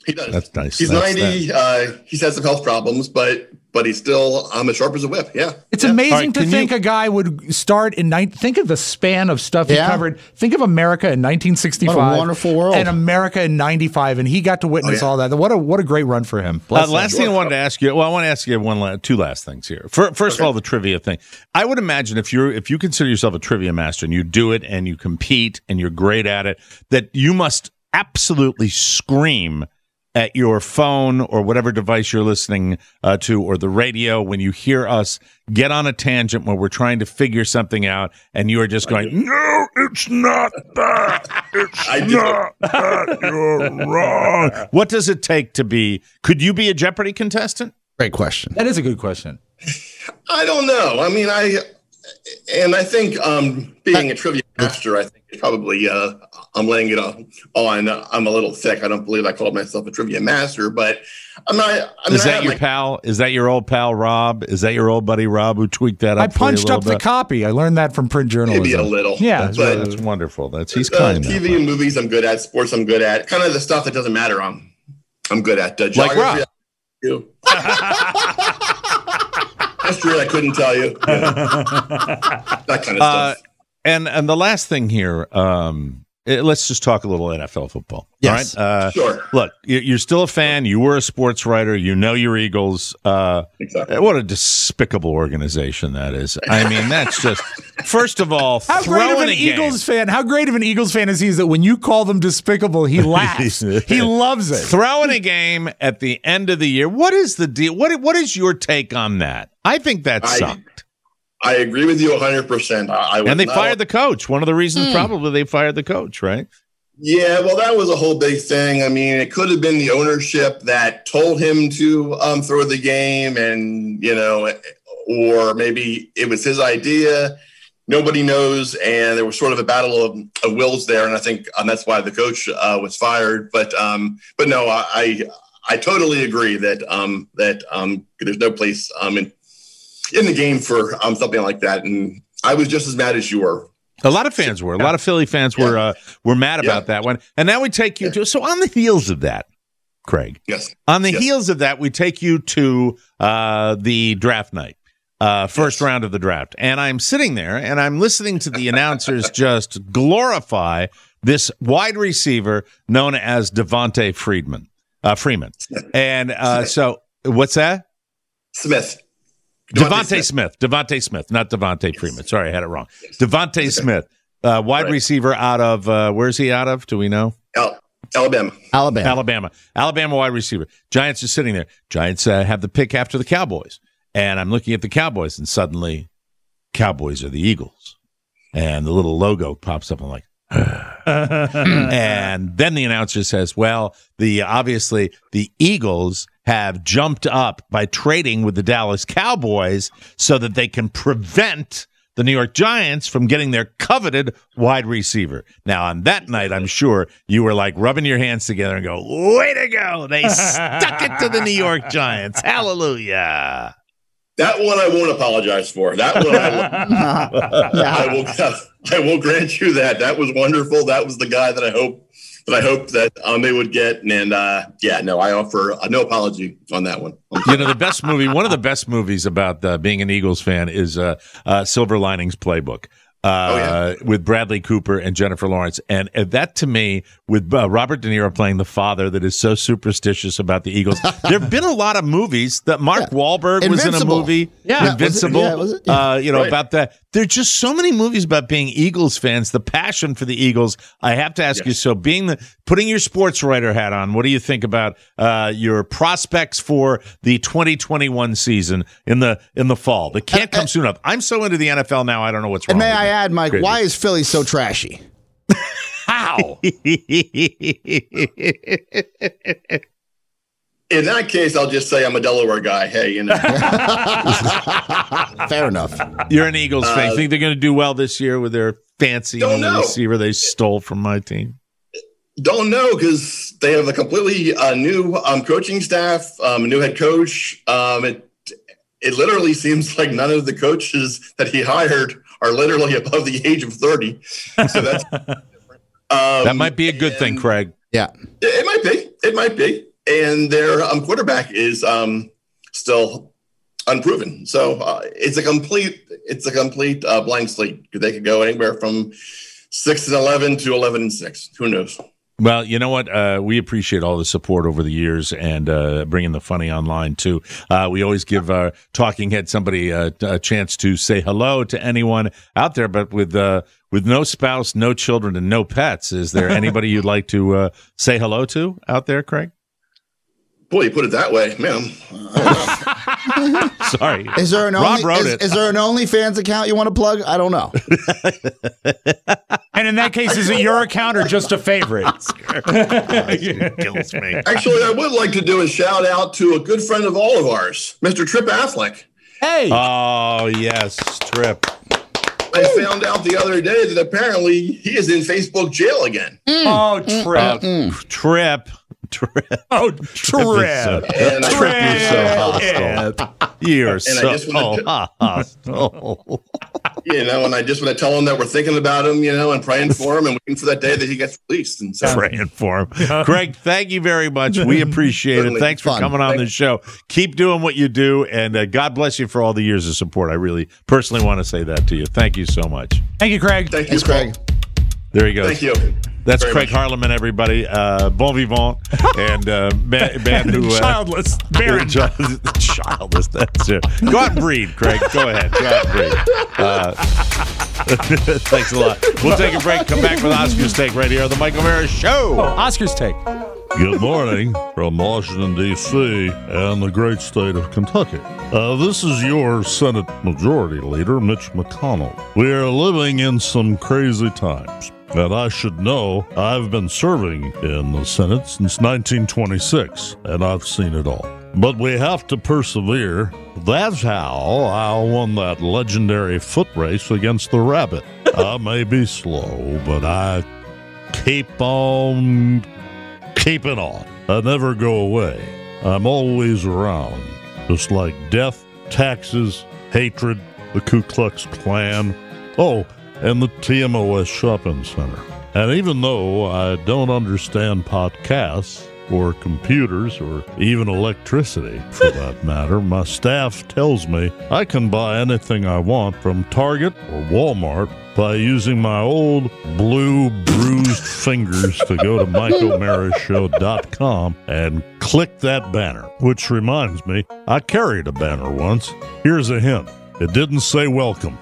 He does. That's nice. He's That's ninety. Uh, he's had some health problems, but but he's still um, as sharp as a whip. Yeah. It's yeah. amazing right, to can think you- a guy would start in nine. Think of the span of stuff he Yeah. covered. Think of America in nineteen sixty-five. What a wonderful world. And America in ninety-five, and he got to witness Oh, yeah. all that. What a what a great run for him. Uh, Bless him. last thing I wanted to ask you. Well, I want to ask you one, la- two last things here. Fir- First of all, the trivia thing. I would imagine if you're if you consider yourself a trivia master and you do it and you compete and you're great at it, that you must absolutely scream at your phone or whatever device you're listening uh, to, or the radio, when you hear us get on a tangent when we're trying to figure something out, and you are just going, "No, it's not that. It's I do. not that. You're wrong." What does it take to be? Could you be a Jeopardy contestant? Great question. That is a good question. I don't know. I mean, I and I think um, being a trivia master, I think it's probably uh, I'm laying it on, on. I'm a little thick. I don't believe I called myself a trivia master, but I'm not. I mean, Is I that have your my- pal? Is that your old pal Rob? Is that your old buddy Rob who tweaked that up? I for you a punched little up the bit? copy. I learned that from print journalism. Maybe a little. Yeah, That's, but- that's wonderful. That's he's uh, kind. T that V way. and movies, I'm good at. Sports, I'm good at. Kind of the stuff that doesn't matter. I'm I'm good at. Uh, Like geography, Rob. you. History, I couldn't tell you. Yeah. That kind of Uh, stuff. and and the last thing here, um, eh, let's just talk a little N F L football. Yes. All right. Uh, Sure. Look, you- you're still a fan. You were a sports writer. You know your Eagles. Uh, Exactly. what a despicable organization that is. I mean, that's just first of all, How great of throwing an a game. Eagles fan? How great of an Eagles fan is he? Is that when you call them despicable, he laughs. He loves it. Throwing a game at the end of the year. What is the deal? What What is your take on that? I think that I- sucked. I agree with you one hundred percent. I, I And they not- fired the coach. One of the reasons probably they fired the coach, right? Yeah, well, that was a whole big thing. I mean, it could have been the ownership that told him to um, throw the game, and you know, or maybe it was his idea. Nobody knows, and there was sort of a battle of, of wills there, and I think um, that's why the coach uh, was fired. But um, but no, I, I I totally agree that um, that um, there's no place um, in in the game for um, something like that, and I was just as mad as you were. A lot of fans were. A lot of Philly fans were uh, were mad about Yeah. that one. And now we take you to so on the heels of that, Craig. Yes. On the Yes. heels of that, we take you to uh, the draft night, uh, first Yes. round of the draft, and I'm sitting there and I'm listening to the announcers just glorify this wide receiver known as Devontae Freeman. Uh, Freeman, and uh, so what's that? Smith. Devontae Smith. Devontae Smith, not Devontae Freeman. Sorry, I had it wrong. Devontae Smith, uh, wide Right. receiver out of uh, where's he out of? Do we know? Al- Alabama. Alabama. Alabama. Alabama wide receiver. Giants are sitting there. Giants uh, have the pick after the Cowboys, and I'm looking at the Cowboys, and suddenly, Cowboys are the Eagles, and the little logo pops up. I'm like. And then the announcer says, well, the obviously the Eagles have jumped up by trading with the Dallas Cowboys so that they can prevent the New York Giants from getting their coveted wide receiver. Now, on that night, I'm sure you were like rubbing your hands together and go, way to go. They stuck it to the New York Giants. Hallelujah. That one I won't apologize for. That one I will, I will, I will grant you that. That was wonderful. That was the guy that I hope that I hope that um, they would get. And uh, yeah, no, I offer uh, no apology on that one. You know, the best movie, one of the best movies about uh, being an Eagles fan is uh, uh, Silver Linings Playbook. Uh, Oh, yeah. With Bradley Cooper and Jennifer Lawrence. And uh, that, to me, with uh, Robert De Niro playing the father that is so superstitious about the Eagles, there have been a lot of movies that Mark Yeah. Wahlberg was in a Invincible. movie. Yeah. Invincible. Was it? Yeah, was it? Yeah. Uh, you know, Right. about that. There are just so many movies about being Eagles fans, the passion for the Eagles. I have to ask Yes. you, so being the putting your sports writer hat on, what do you think about uh, your prospects for the twenty twenty-one season in the in the fall? That can't come soon enough. I'm so into the N F L now, I don't know what's wrong. And may with I me. add, Mike, Crazy. why is Philly so trashy? How? In that case, I'll just say I'm a Delaware guy. Hey, you know, Fair enough. You're an Eagles fan. You Uh, think they're going to do well this year with their fancy Don't new know. receiver they stole from my team? don't know because they have a completely uh, new um, coaching staff, um, a new head coach. Um, it it literally seems like none of the coaches that he hired are literally above the age of thirty. So that's different. Um, That might be a good thing, and- Craig. Yeah. It might be. It might be. and their um, quarterback is um, still unproven. So uh, it's a complete it's a complete uh, blank slate. They could go anywhere from six and eleven to eleven and six. Who knows? Well, you know what? Uh, we appreciate all the support over the years and uh, bringing the funny online, too. Uh, we always give our talking head somebody a, a chance to say hello to anyone out there. But with uh, with no spouse, no children, and no pets, is there anybody you'd like to uh, say hello to out there, Craig? Boy, you put it that way, man. Sorry. Is there an Rob only, wrote is, it. is there an OnlyFans account you want to plug? I don't know. And in that case, is it your account or just a favorite? Kills me. Actually, I would like to do a shout out to a good friend of all of ours, Mister Trip Affleck. Hey. Oh, yes, Trip. I found out the other day that apparently he is in Facebook jail again. Mm. Oh, Trip. Uh, mm. Trip. Trip. Oh, Trip. So, and Trip, you're so hostile. You're and so I just want to, hostile. You know, and I just want to tell him that we're thinking about him, you know, and praying for him and waiting for that day that he gets released. And so, praying for him. Greg, thank you very much. We appreciate Certainly. it. Thanks for Fun. coming on Thank the show. Keep doing what you do, and uh, God bless you for all the years of support. I really personally want to say that to you. Thank you so much. Thank you, Craig. thank you, Thanks, Craig. There he goes. Thank you. That's very Craig much. Harleman, everybody. Uh, bon vivant. And uh, man, man who. Uh, Childless. Barren. Childless. That's it. Go out and breed, Craig. Go ahead. Go out and breed. Uh, thanks a lot. We'll take a break. Come back with Oscar's Take right here on the Mike O'Meara Show. Oh, Oscar's Take. Good morning from Washington, D C and the great state of Kentucky. Uh, this is your Senate Majority Leader, Mitch McConnell. We are living in some crazy times. And I should know, I've been serving in the Senate since nineteen twenty-six, and I've seen it all. But we have to persevere. That's how I won that legendary foot race against the rabbit. I may be slow, but I keep on keeping on. I never go away. I'm always around, just like death, taxes, hatred, the Ku Klux Klan. Oh, and the T M O S Shopping Center. And even though I don't understand podcasts or computers or even electricity, for that matter, my staff tells me I can buy anything I want from Target or Walmart by using my old blue bruised fingers to go to Mike O'Meara Show dot com and click that banner. Which reminds me, I carried a banner once. Here's a hint. It didn't say welcome.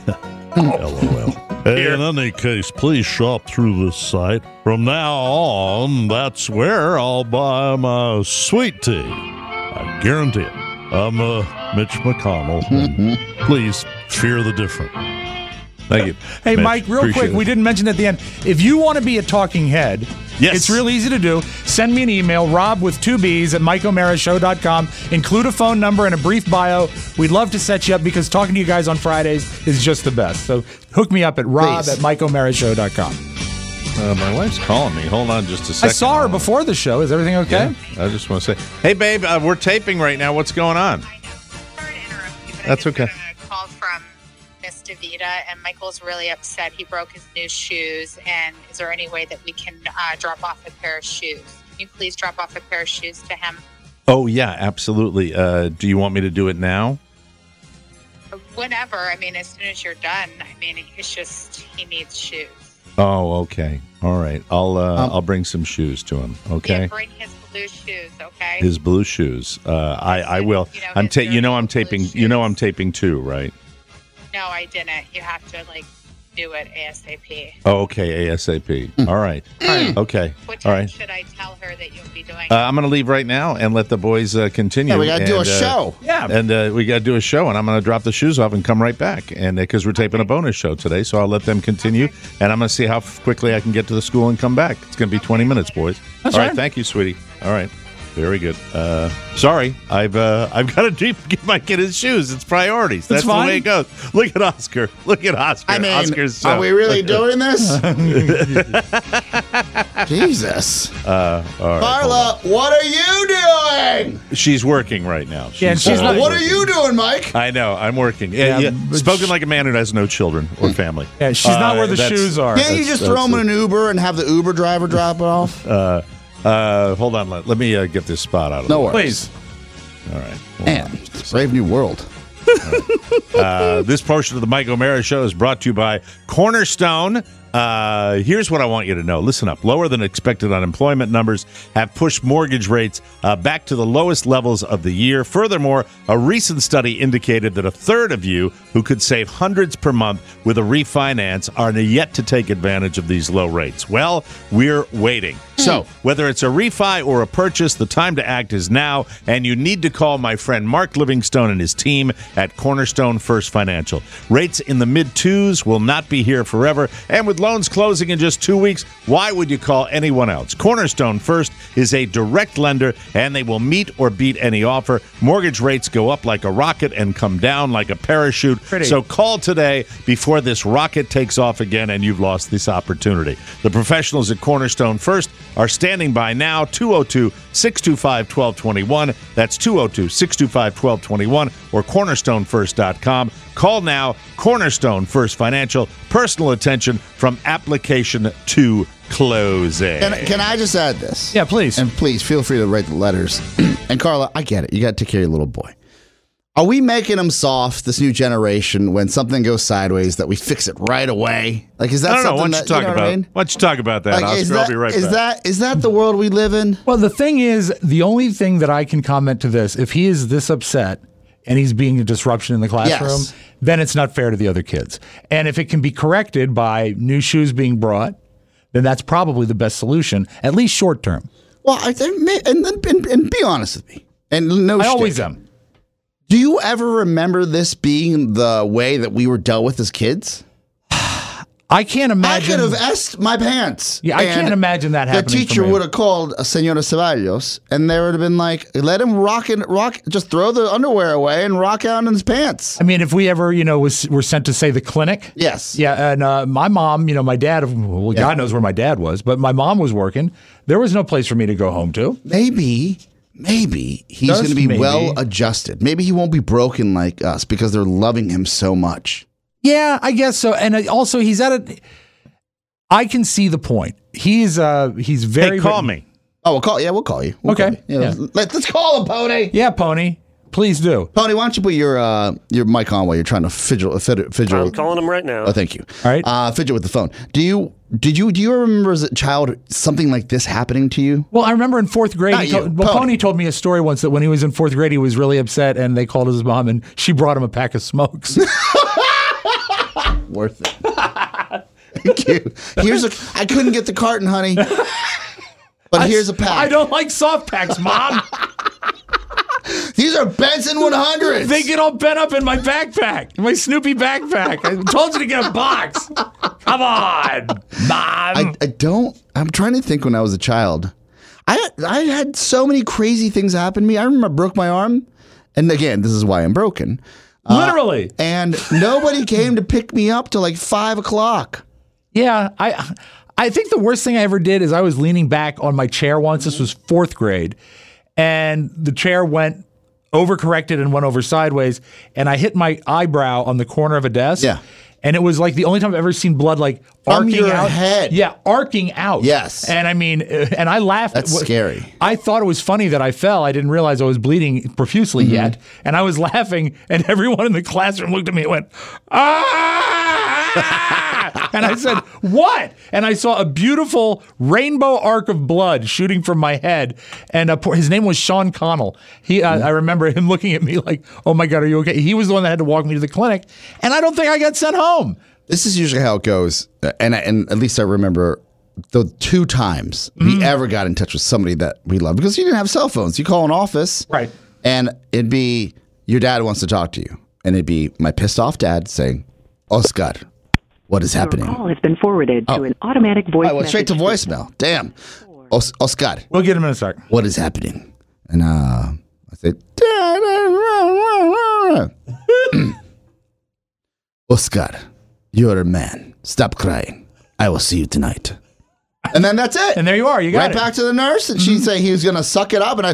LOL. In any case, please shop through this site. From now on, that's where I'll buy my sweet tea. I guarantee it. I'm uh, Mitch McConnell. And please fear the different. Thank you. Hey, Mitch, Mike, real appreciate quick, it. we didn't mention at the end. If you want to be a talking head, Yes. it's real easy to do. Send me an email, Rob with two B's at Mike O'Meara Show dot com. Include a phone number and a brief bio. We'd love to set you up because talking to you guys on Fridays is just the best. So hook me up at Rob Please. at Mike O'Meara Show dot com. Uh, my wife's calling me. Hold on just a second. I saw her before the show. Is everything okay? Yeah, I just want to say, hey, babe, uh, we're taping right now. What's going on? Sorry to interrupt you, but That's I just okay. got a call from Miss DeVita, and Michael's really upset. He broke his new shoes, and is there any way that we can uh, drop off a pair of shoes? Can you please drop off a pair of shoes to him? Oh, yeah, absolutely. Uh, do you want me to do it now? Whenever. I mean, as soon as you're done. I mean, it's just he needs shoes. Oh, okay. All right. I'll uh, Um, I'll bring some shoes to him. Yeah, Okay. bring his blue shoes, okay? His blue shoes. Uh, I I will. You know, I'm his ta- You know I'm blue taping. You know shoes. I'm taping two, right? No, I didn't. You have to, like, do it ASAP. Oh, okay. ASAP. All right. Okay. What All time right. should I tell her that you'll be doing Uh, I'm going to leave right now and let the boys uh, continue. Yeah, we got to do a And, uh, show. Yeah. And uh, we got to do a show, and I'm going to drop the shoes off and come right back. And because we're taping a bonus show today, so I'll let them continue, and I'm going to see how f- quickly I can get to the school and come back. It's going to be twenty minutes, boys. That's All right, right. thank you, sweetie. All right, very good. Uh, sorry, I've uh, I've got to give my kid his shoes. It's priorities. That's, That's the fine. way it goes. Look at Oscar. Look at Oscar. I mean, Oscar's, are uh, we really doing this? Jesus. Uh, all right, Carla, what are you doing? she's working right now. Yeah, and she's uh, not- What are you doing, Mike? I know. I'm working. Yeah, Yeah, yeah. but Spoken sh- like a man who has no children or family. Yeah, she's not Uh, where the that's- shoes are. Can't you That's- just throw that's him in an Uber and have the Uber driver drop it off? Uh, Uh, hold on. Let, let me uh, get this spot out of No the way. worries. All right. Man, Brave New World. Uh, this portion of the Mike O'Mara Show is brought to you by Cornerstone. Uh, here's what I want you to know. Listen up. Lower than expected unemployment numbers have pushed mortgage rates uh, back to the lowest levels of the year. Furthermore, a recent study indicated that a third of you who could save hundreds per month with a refinance are yet to take advantage of these low rates. Well, we're waiting. So, whether it's a refi or a purchase, the time to act is now, and you need to call my friend Mark Livingstone and his team at Cornerstone First Financial. Rates in the mid-twos will not be here forever, and with loans closing in just two weeks, why would you call anyone else? Cornerstone First is a direct lender, and they will meet or beat any offer. Mortgage rates go up like a rocket and come down like a parachute. Pretty. So call today before this rocket takes off again and you've lost this opportunity. The professionals at Cornerstone First are standing by now. Two oh two, six two five, one two two one. That's two oh two, six two five, one two two one or cornerstone first dot com. Call now. Cornerstone First Financial. Personal attention from application to closing. Can, can I just add this? Yeah, please. And please feel free to write the letters. And Carla, I get it. You got to take care of your little boy. Are we making him soft, this new generation, when something goes sideways, that we fix it right away? Like, is that I don't know. something Why don't you that, talk you know about? what I mean? Why don't you talk about that, Like, Oscar? is I'll that, be right is back. that is that the world we live in? Well, the thing is, the only thing that I can comment to this, if he is this upset and he's being a disruption in the classroom, Yes. then it's not fair to the other kids. And if it can be corrected by new shoes being brought, then that's probably the best solution, at least short term. Well, I think, and, and, and, and be honest with me. And no I shtick. always am. Do you ever remember this being the way that we were dealt with as kids? I can't I imagine. could have asked my pants. Yeah, I And can't imagine that happening. The teacher for me. would have called a Senora Ceballos, and they would have been like, "Let him rock and rock. Just throw the underwear away and rock out in his pants." I mean, if we ever, you know, was were sent to say the clinic. Yes. Yeah, and uh, my mom, you know, my dad. Well, Yeah. God knows where my dad was, but my mom was working. There was no place for me to go home to. Maybe, maybe he's Just going to be maybe. well adjusted. Maybe he won't be broken like us because they're loving him so much. Yeah, I guess so. And uh, also, he's at a. I can see the point. He's uh he's very. Hey, call me. Oh, we'll call. Yeah, we'll call you. We'll Okay. call you. Yeah, Yeah. Let's, let's call him, Pony. Yeah, Pony. Please do. Pony, why don't you put your uh, your mic on while you're trying to fidget? uh, fidget, fidget. I'm calling him right now. Oh, thank you. All right. Uh, fidget with the phone. Do you did you do you remember as a child something like this happening to you? Well, I remember in fourth grade, Not he you, told, well, Pony. Pony told me a story once that when he was in fourth grade, he was really upset, and they called his mom, and she brought him a pack of smokes. Worth it. Thank you. Here's a. I couldn't get the carton, honey. But I- here's a pack. I don't like soft packs, Mom. These are Benson one hundreds. They get all bent up in my backpack, my Snoopy backpack. I told you to get a box. Come on, Mom. I, I don't. I'm trying to think when I was a child. I I had so many crazy things happen to me. I remember I broke my arm, and again, this is why I'm broken. Uh, Literally. And nobody came to pick me up till like five o'clock. Yeah, I I think the worst thing I ever did is I was leaning back on my chair once. This was fourth grade, and the chair went overcorrected and went over sideways, and I hit my eyebrow on the corner of a desk. Yeah. And it was like the only time I've ever seen blood like From arcing your out. head. Yeah, arcing out. Yes. And I mean, uh, and I laughed. That's What- scary. I thought it was funny that I fell. I didn't realize I was bleeding profusely Mm-hmm. yet. And I was laughing, and everyone in the classroom looked at me and went, ah! And I said, what? And I saw a beautiful rainbow arc of blood shooting from my head. And uh, poor- his name was Sean Connell. He, uh, I remember him looking at me like, oh my God, are you okay? He was the one that had to walk me to the clinic. And I don't think I got sent home. This is usually how it goes, uh, and I- and at least I remember the two times we ever got in touch with somebody that we loved, because you didn't have cell phones. You call an office, Right. and it'd be your dad wants to talk to you, and it'd be my pissed off dad saying, "Oscar, what is happening?" Your call has been forwarded Oh. to an automatic voice I went straight to message voicemail. Damn, Os- Oscar, We'll get him in a sec. what is happening? And uh, I said, Oscar, you're a man. Stop crying. I will see you tonight. And then that's it. And there you are. You got right it. back to the nurse, and she'd say he was going to suck it up, and I.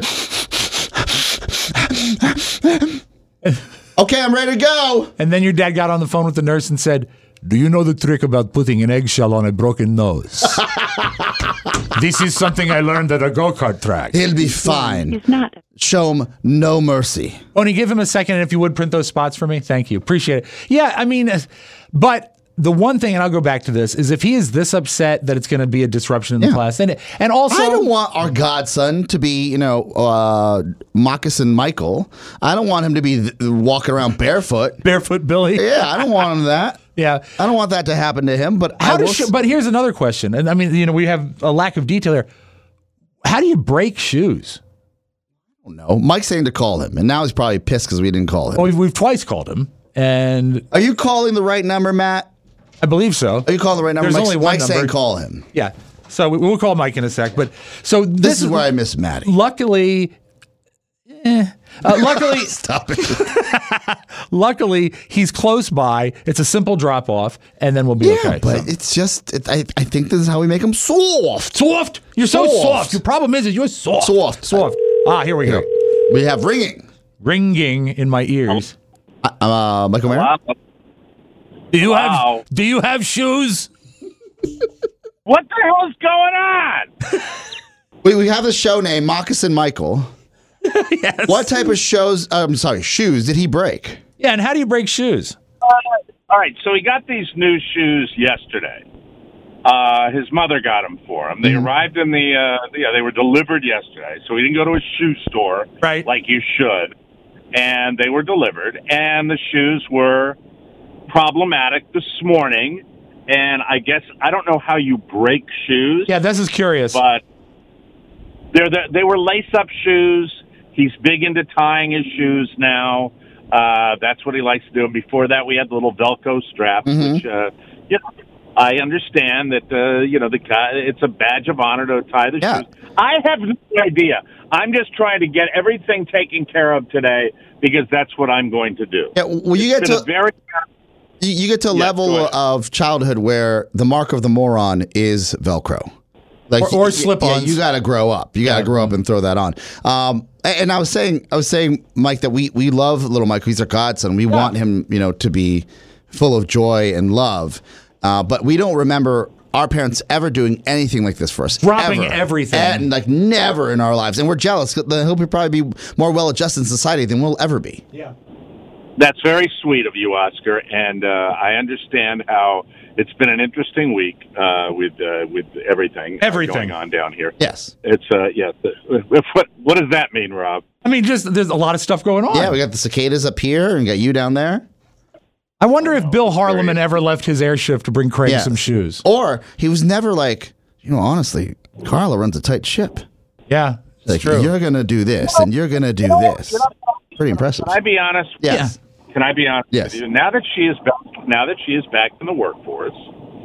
Okay, I'm ready to go. And then your dad got on the phone with the nurse and said, do you know the trick about putting an eggshell on a broken nose? This is something I learned at a go-kart track. He'll be fine. He's not. Show him no mercy. Only give him a second, and if you would print those spots for me, thank you. Appreciate it. Yeah, I mean, uh, but the one thing, and I'll go back to this, is if he is this upset that it's going to be a disruption in the Yeah. class, and and also I don't want our godson to be, you know, uh, Moccasin Michael. I don't want him to be th- walking around barefoot. Barefoot Billy. Yeah, I don't want him that. Yeah, I don't want that to happen to him. But how I will does? Sh- s- but here's another question, and I mean, you know, we have a lack of detail here. How do you break shoes? I don't know. Mike's saying to call him, and now he's probably pissed because we didn't call him. Well, we've, we've twice called him, and Are you calling the right number, Matt? I believe so. Are you calling the right number? There's Mike's, only one Mike's number. saying call him. Yeah. So we, we'll call Mike in a sec. But so this, This, is where I miss Maddie. Luckily, eh, uh, luckily, Stop it. luckily he's close by. It's a simple drop off, and then we'll be Yeah, okay. but So- it's just, it, I, I think this is how we make him soft. soft. You're so Soft. soft. Your problem is, is you're soft. Soft. Soft. Ah, here we go. We have ringing. Ringing in my ears. Uh, Michael Mayer? Wow. Do you Wow. have? Do you have shoes? What the hell is going on? We, we have a show named Moccasin Michael. Yes. What type of shows, I'm sorry, shoes did he break? Yeah, and how do you break shoes? Uh, all right, so he got these new shoes yesterday. Uh, his mother got them for him. They Mm-hmm. arrived in the, uh, yeah, they were delivered yesterday. So he didn't go to a shoe store Right. like you should. And they were delivered. And the shoes were problematic this morning. And I guess, I don't know how you break shoes. Yeah, this is curious. But they're the, they were lace-up shoes. He's big into tying his shoes now. Uh, that's what he likes to do. And before that, we had the little Velcro straps, Mhm. which, uh, you know, I understand that, uh, you know, the guy, it's a badge of honor to tie the Yeah. shoes. I have no idea. I'm just trying to get everything taken care of today because that's what I'm going to do. Yeah, well, you get It's been to a very you you get to a Yeah, go level ahead. of childhood where the mark of the moron is Velcro. Like Or- or y- slip-ons. Yeah, you got to grow up. You got to Yeah. grow up and throw that on. Um, a- and I was saying, I was saying, Mike, that we we love little Mike. He's our godson. We want him, you know, to be full of joy and love. Uh, but we don't remember our parents ever doing anything like this for us. Dropping ever. everything. And like never in our lives. And we're jealous. He'll be probably be more well adjusted in society than we'll ever be. Yeah. That's very sweet of you, Oscar, and uh, I understand how it's been an interesting week uh, with uh, with everything, uh, Everything. going on down here. Yes. It's uh, yeah. What what does that mean, Rob? I mean, just there's a lot of stuff going on. Yeah, we got the cicadas up here and got you down there. I wonder if Bill Harleman ever left his airship to bring Craig Yeah. some shoes. Or he was never like, you know, honestly, Carla runs a tight ship. Yeah, it's Like, true. you're going to do this and you're going to do this. Pretty impressive. Can I be honest? Yes. Can I be honest Yes. with you? Now that she is back, now that she is back in the workforce,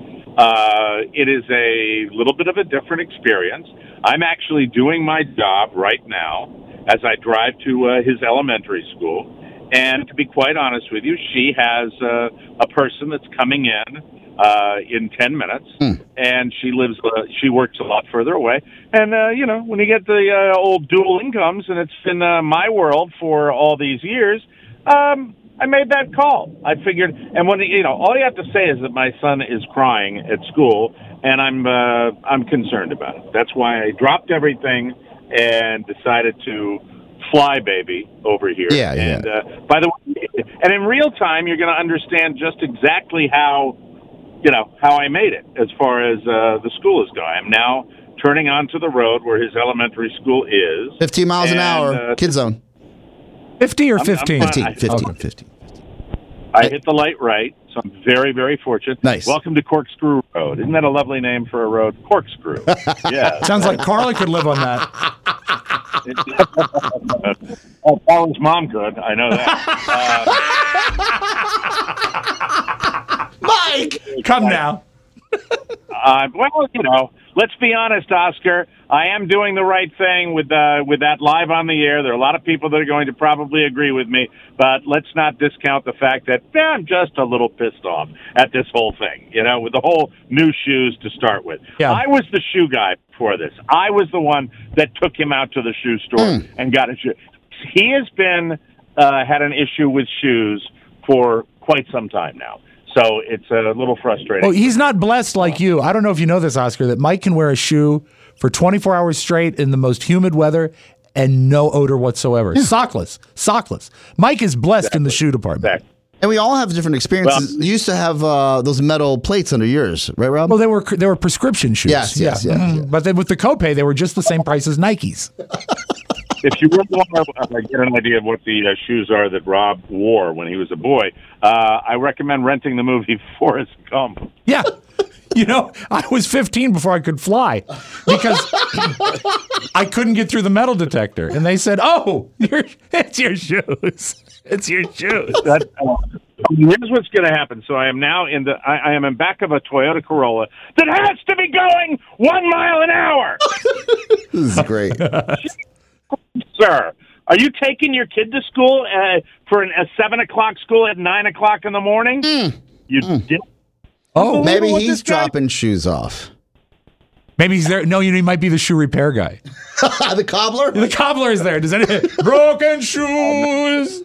uh, it is a little bit of a different experience. I'm actually doing my job right now as I drive to uh, his elementary school. And to be quite honest with you, she has uh, a person that's coming in uh, in ten minutes, Hmm. and she lives, uh, she works a lot further away. And uh, you know, when you get the uh, old dual incomes, and it's been uh, my world for all these years, um, I made that call. I figured, and when you know, all you have to say is that my son is crying at school, and I'm uh, I'm concerned about it. That's why I dropped everything and decided to fly baby over here. Yeah, yeah. And uh, by the way, and in real time, you're going to understand just exactly how, you know, how I made it as far as uh, the school is going. I'm now turning onto the road where his elementary school is. fifteen miles an And, hour, uh, kid zone. fifty or I'm- I'm fifteen? fine. fifteen, I- fifteen, okay. fifteen. I hit the light right, so I'm very, very fortunate. Nice. Welcome to Corkscrew Road. Isn't that a lovely name for a road? Corkscrew. Yeah. Sounds like Carla could live on that. Oh, Paula's mom could. I know that. Uh, Mike! Come now. Uh, well, you know, let's be honest, Oscar. I am doing the right thing with uh, with that live on the air. There are a lot of people that are going to probably agree with me, but let's not discount the fact that eh, I'm just a little pissed off at this whole thing, you know, with the whole new shoes to start with. Yeah. I was the shoe guy before this. I was the one that took him out to the shoe store Mm. and got a shoe. He has been uh, had an issue with shoes for quite some time now. So it's a little frustrating. Oh, he's not blessed like you. I don't know if you know this, Oscar, that Mike can wear a shoe for twenty-four hours straight in the most humid weather and no odor whatsoever. Sockless. Sockless. Mike is blessed exactly. in the shoe department. Exactly. And we all have different experiences. Well, you used to have uh, those metal plates under yours, right, Rob? Well, they were they were prescription shoes. Yes, yes, yeah. yes. Mm-hmm. yes. But then with the copay, they were just the same price as Nikes. If you really want to uh, get an idea of what the uh, shoes are that Rob wore when he was a boy, uh, I recommend renting the movie Forrest Gump. Yeah. You know, I was fifteen before I could fly because I couldn't get through the metal detector. And they said, oh, you're, it's your shoes. It's your shoes. That, uh, here's what's going to happen. So I am now in the, I, I am in back of a Toyota Corolla that has to be going one mile an hour. This is great. Sir, are you taking your kid to school uh, for an, a seven o'clock school at nine o'clock in the morning? Mm. You mm. did. Oh, maybe he's dropping shoes off. Maybe he's there. No, you know, he might be the shoe repair guy. The cobbler? The cobbler is there. Does anyone broken shoes?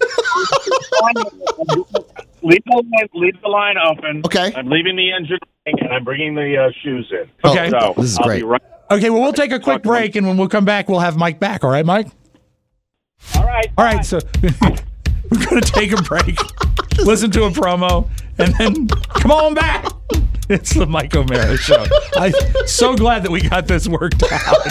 leave, the line, leave the line open. Okay. I'm leaving the engine and I'm bringing the uh, shoes in. Okay. So this is I'll great. Be right- okay, well, we'll take a quick break, and when we'll come back, we'll have Mike back. All right, Mike? All right. All right, so we're going to take a break, listen to a promo, and then come on back. It's the Mike O'Mara Show. I'm so glad that we got this worked out.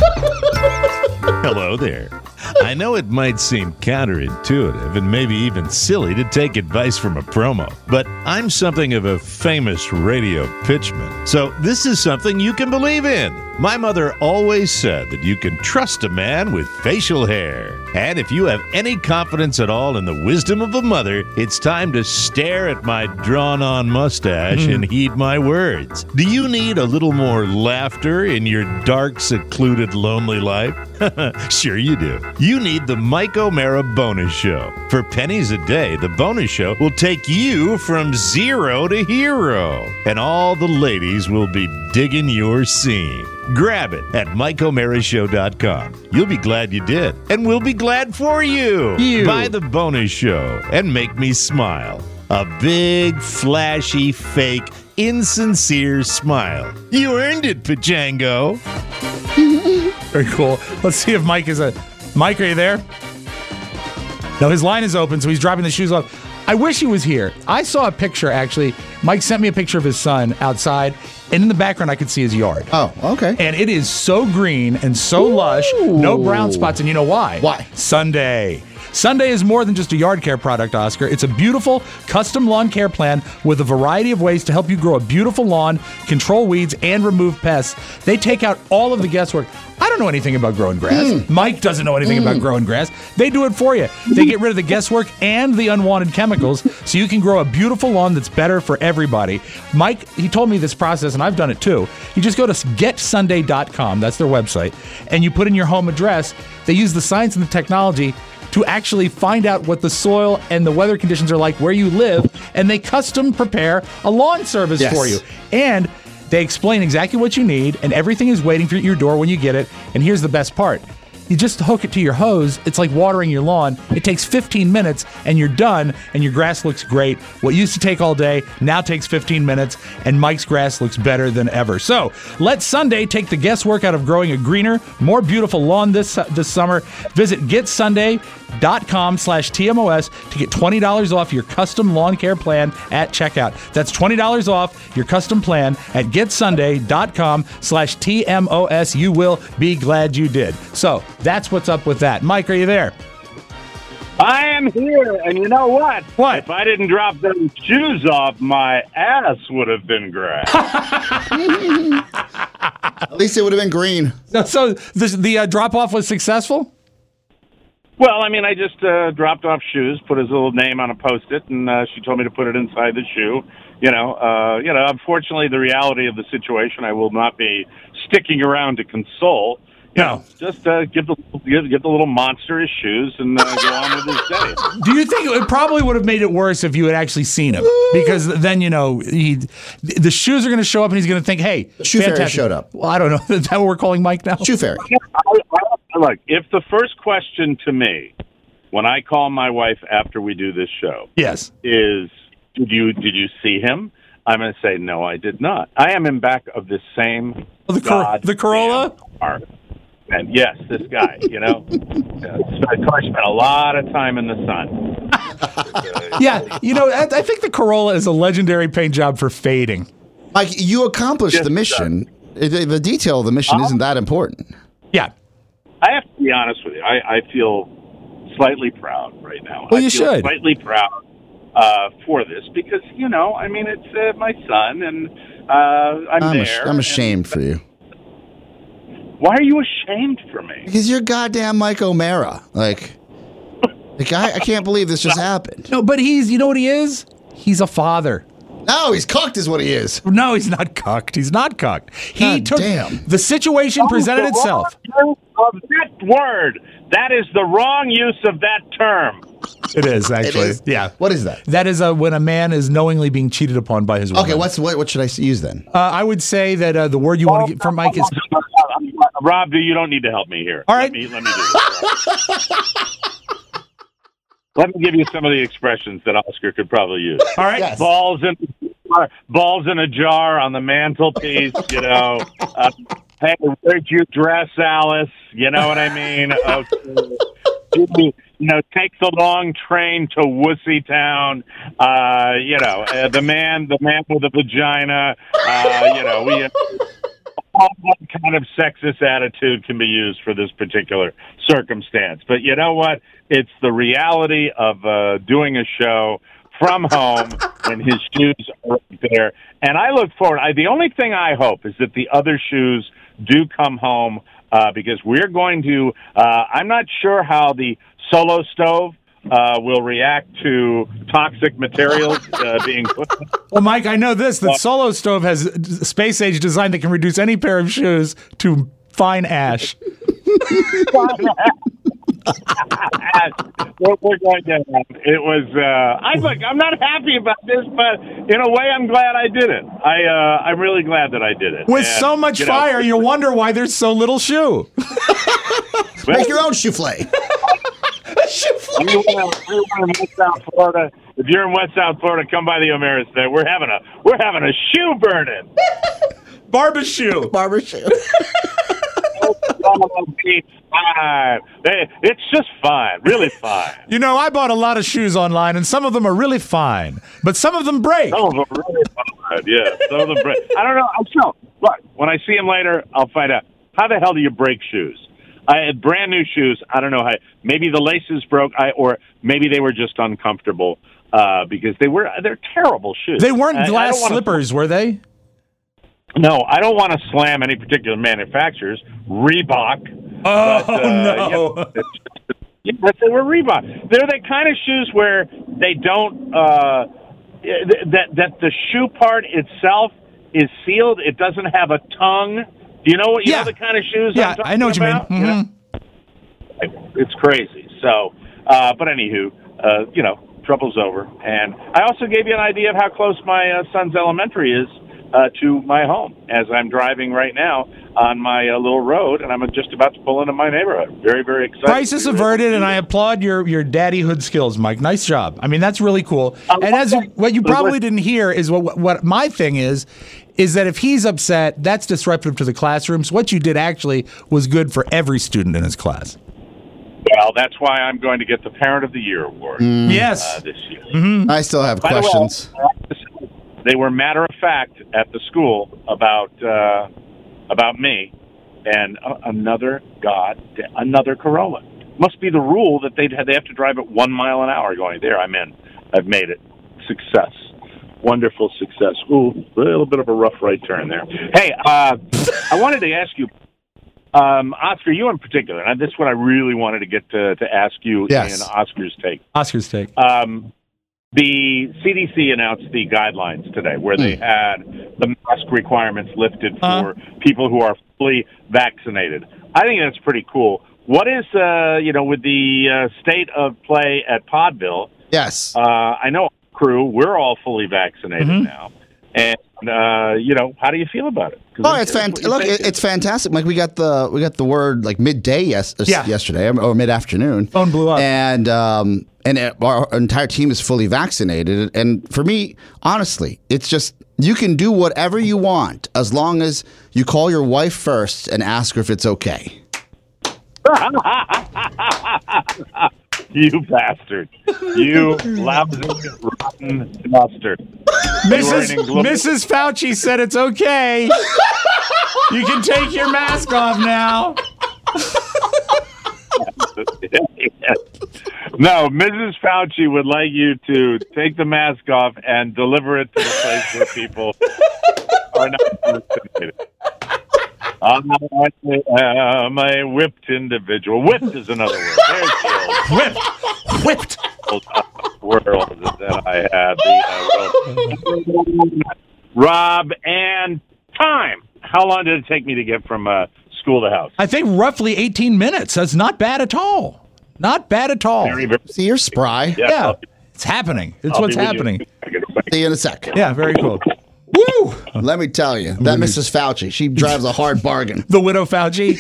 Hello there. I know it might seem counterintuitive and maybe even silly to take advice from a promo, but I'm something of a famous radio pitchman. So this is something you can believe in. My mother always said that you can trust a man with facial hair. And if you have any confidence at all in the wisdom of a mother, it's time to stare at my drawn-on mustache and heed my words. Do you need a little more laughter in your dark, secluded, lonely life? Sure you do. You need the Mike O'Mara Bonus Show. For pennies a day, the Bonus Show will take you from zero to hero. And all the ladies will be digging your scene. Grab it at Mike O'Mara Show dot com. You'll be glad you did. And we'll be glad for you. You. Buy the Bonus Show and make me smile. A big, flashy, fake, insincere smile. You earned it, Pachango. Very cool. Let's see if Mike is a... Mike, are you there? No, his line is open, so he's dropping the shoes off. I wish he was here. I saw a picture, actually. Mike sent me a picture of his son outside, and in the background, I could see his yard. Oh, okay. And it is so green and so Ooh. lush, no brown spots, and you know why? Why? Sunday. Sunday is more than just a yard care product, Oscar. It's a beautiful custom lawn care plan with a variety of ways to help you grow a beautiful lawn, control weeds, and remove pests. They take out all of the guesswork. I don't know anything about growing grass. Mm. Mike doesn't know anything mm. about growing grass. They do it for you. They get rid of the guesswork and the unwanted chemicals so you can grow a beautiful lawn that's better for everybody. Mike, he told me this process, and I've done it too. You just go to get sunday dot com, that's their website, and you put in your home address. They use the science and the technology to actually find out what the soil and the weather conditions are like where you live, and they custom prepare a lawn service yes. for you. And they explain exactly what you need, and everything is waiting for your door when you get it. And here's the best part. You just hook it to your hose. It's like watering your lawn. It takes fifteen minutes, and you're done, and your grass looks great. What used to take all day now takes fifteen minutes, and Mike's grass looks better than ever. So let Sunday take the guesswork out of growing a greener, more beautiful lawn this this summer. Visit get sunday dot com slash T M O S to get twenty dollars off your custom lawn care plan at checkout. That's twenty dollars off your custom plan at get sunday dot com slash T M O S. You will be glad you did. So that's what's up with that. Mike, are you there? I am here, and you know what? What? If I didn't drop those shoes off, my ass would have been grass. At least it would have been green. So, so the, the uh, drop-off was successful? Well, I mean, I just uh, dropped off shoes, put his little name on a Post-it, and uh, she told me to put it inside the shoe. You know, uh, you know. Unfortunately, the reality of the situation, I will not be sticking around to console. You No. know, just uh, give the give, give the little monster his shoes and uh, go on with his day. Do you think it probably would have made it worse if you had actually seen him? Because then, you know, he, the shoes are going to show up and he's going to think, hey, Shoe fairy fantastic. showed up. Well, I don't know. Is that what we're calling Mike now? Shoe fairy. I, I, look, if the first question to me when I call my wife after we do this show Yes. is, did you did you see him? I'm going to say, no, I did not. I am in back of the same Oh, the Cor- the Corolla? car. And yes, this guy, you know. uh, I car spent a lot of time in the sun. Uh, Yeah, you know, I, I think the Corolla is a legendary paint job for fading. Like, you accomplished Just, the mission. The, the detail of the mission Uh, isn't that important. Yeah. I have to be honest with you. I, I feel slightly proud right now. Well, I you feel should. Slightly proud uh, for this because, you know, I mean, it's uh, my son, and uh, I'm, I'm, there. ash- I'm ashamed and, for you. Why are you ashamed for me? Because you're goddamn Mike O'Mara. Like, like I, I can't believe this just happened. No, but he's, you know what he is? He's a father. No, he's cocked is what he is. No, he's not cucked. He's not cucked. He God took damn. the situation presented The itself. wrong use of that word. That is the wrong use of that term. It is actually. It is? Yeah. What is that? That is a, when a man is knowingly being cheated upon by his woman. Okay, what's what? What should I s- use then? Uh, I would say that uh, the word you want to get from Mike is. Rob, you don't need to help me here. All right. Let me, let me do this. Let me give you some of the expressions that Oscar could probably use. All right. Yes. Balls in balls in a jar on the mantelpiece, you know. Uh, hey, where'd you dress, Alice? You know what I mean? Okay. You know, take the long train to Wussy Town. Uh, you know, uh, the man, the man with a vagina. Uh, you know, we. All kind of sexist attitude can be used for this particular circumstance. But you know what? It's the reality of uh, doing a show from home, and his shoes are right there. And I look forward. I, the only thing I hope is that the other shoes do come home uh, because we're going to. Uh, I'm not sure how the Solo Stove uh, will react to toxic materials uh, being put. Well, Mike, I know this: that Solo Stove has a space age design that can reduce any pair of shoes to fine ash. What we're going to have. It was. Uh, I look. I'm not happy about this, but in a way, I'm glad I did it. I. Uh, I'm really glad that I did it. With And, so much you know, fire, you wonder why there's so little shoe. Make your own souffle. If you're in West South Florida, if you're in West South Florida, come by the O'Mara today. We're having a we're having a shoe burning. Barber shoe. Barber shoe. Fine. It's just fine, really fine. You know, I bought a lot of shoes online, and some of them are really fine, but some of them break. Some of them are really fine. Yeah, some of them break. I don't know. I'm sure. Look, when I see him later, I'll find out. How the hell do you break shoes? I had brand new shoes. I don't know how. Maybe the laces broke, I, or maybe they were just uncomfortable uh, because they were. They're terrible shoes. They weren't I- I glass don't wanna- slippers, were they? No, I don't want to slam any particular manufacturers. Reebok. Oh, but, uh, no. Yeah, yeah, but they were Reebok. They're the kind of shoes where they don't. Uh, that that the shoe part itself is sealed. It doesn't have a tongue. Do you know what? You Yeah. know the kind of shoes. Yeah, I'm talking I know what you mean. about? Mhm. know? It's crazy. So, uh, but anywho, uh, you know, trouble's over. And I also gave you an idea of how close my uh, son's elementary is uh, to my home as I'm driving right now on my uh, little road, and I'm just about to pull into my neighborhood. Very, very excited. Crisis averted, and I applaud your your daddyhood skills, Mike. Nice job. I mean, that's really cool. And as you, what you probably didn't hear is what what my thing is, is that if he's upset, that's disruptive to the classrooms. What you did actually was good for every student in his class. Well, that's why I'm going to get the Parent of the Year award. Mm. Yes. Uh, this year. Mm-hmm. I still have By the way, questions. they were matter of fact at the school about uh, about me and uh, another God, another Corolla. Must be the rule that they they have to drive at one mile an hour. Going there, I'm in. I've made it. Success, wonderful success. Ooh, a little bit of a rough right turn there. Hey, uh, I wanted to ask you, um, Oscar, you in particular. And this is what I really wanted to get to, to ask you Yes. in Oscar's take. Oscar's take. Um, the C D C announced the guidelines today where they had the mask requirements lifted for Uh. people who are fully vaccinated. I think that's pretty cool. What is, uh, you know, with the uh, state of play at Podville? Yes. Uh, I know, crew, we're all fully vaccinated Mhm. now. And, uh, you know, how do you feel about it? 'Cause Oh, I'm it's curious fant- what you Look, think. it, it's fantastic. Like we got the we got the word like midday yes Yeah. yesterday or mid afternoon. Phone blew up. And um, and our entire team is fully vaccinated. And for me, honestly, it's just you can do whatever you want as long as you call your wife first and ask her if it's okay. You bastard. You lousy, rotten bastard. Missus Missus Fauci said it's okay. You can take your mask off now. No, Missus Fauci would like you to take the mask off and deliver it to the place where people are not vaccinated. I am a whipped individual. Whipped is another word. There's the Whipped. Whipped. world that I had. The, uh, world. Rob, and time. How long did it take me to get from uh, school to house? I think roughly eighteen minutes. That's not bad at all. Not bad at all. Very, very, See, you're spry. Yeah, yeah. It's happening. It's I'll what's happening. See you in a sec. Yeah, very cool. Woo! Let me tell you, that Missus Fauci, she drives a hard bargain. The widow Fauci.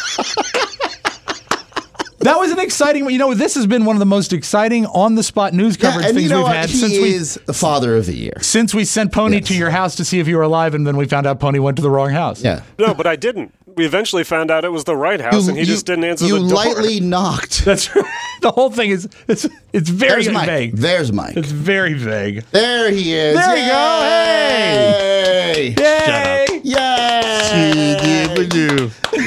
That was an exciting. You know, this has been one of the most exciting on-the-spot news coverage yeah, and things you know we've what? had he since is we the father of the year. Since we sent Pony yes. to your house to see if you were alive, and then we found out Pony went to the wrong house. Yeah. No, but I didn't. We eventually found out it was the right house, you, and he you, just didn't answer you the door. You lightly knocked. That's right. The whole thing is it's it's very There's vague. Mike. There's Mike. It's very vague. There he is. There Yay! you go. Hey. Yay! Yay! Yay!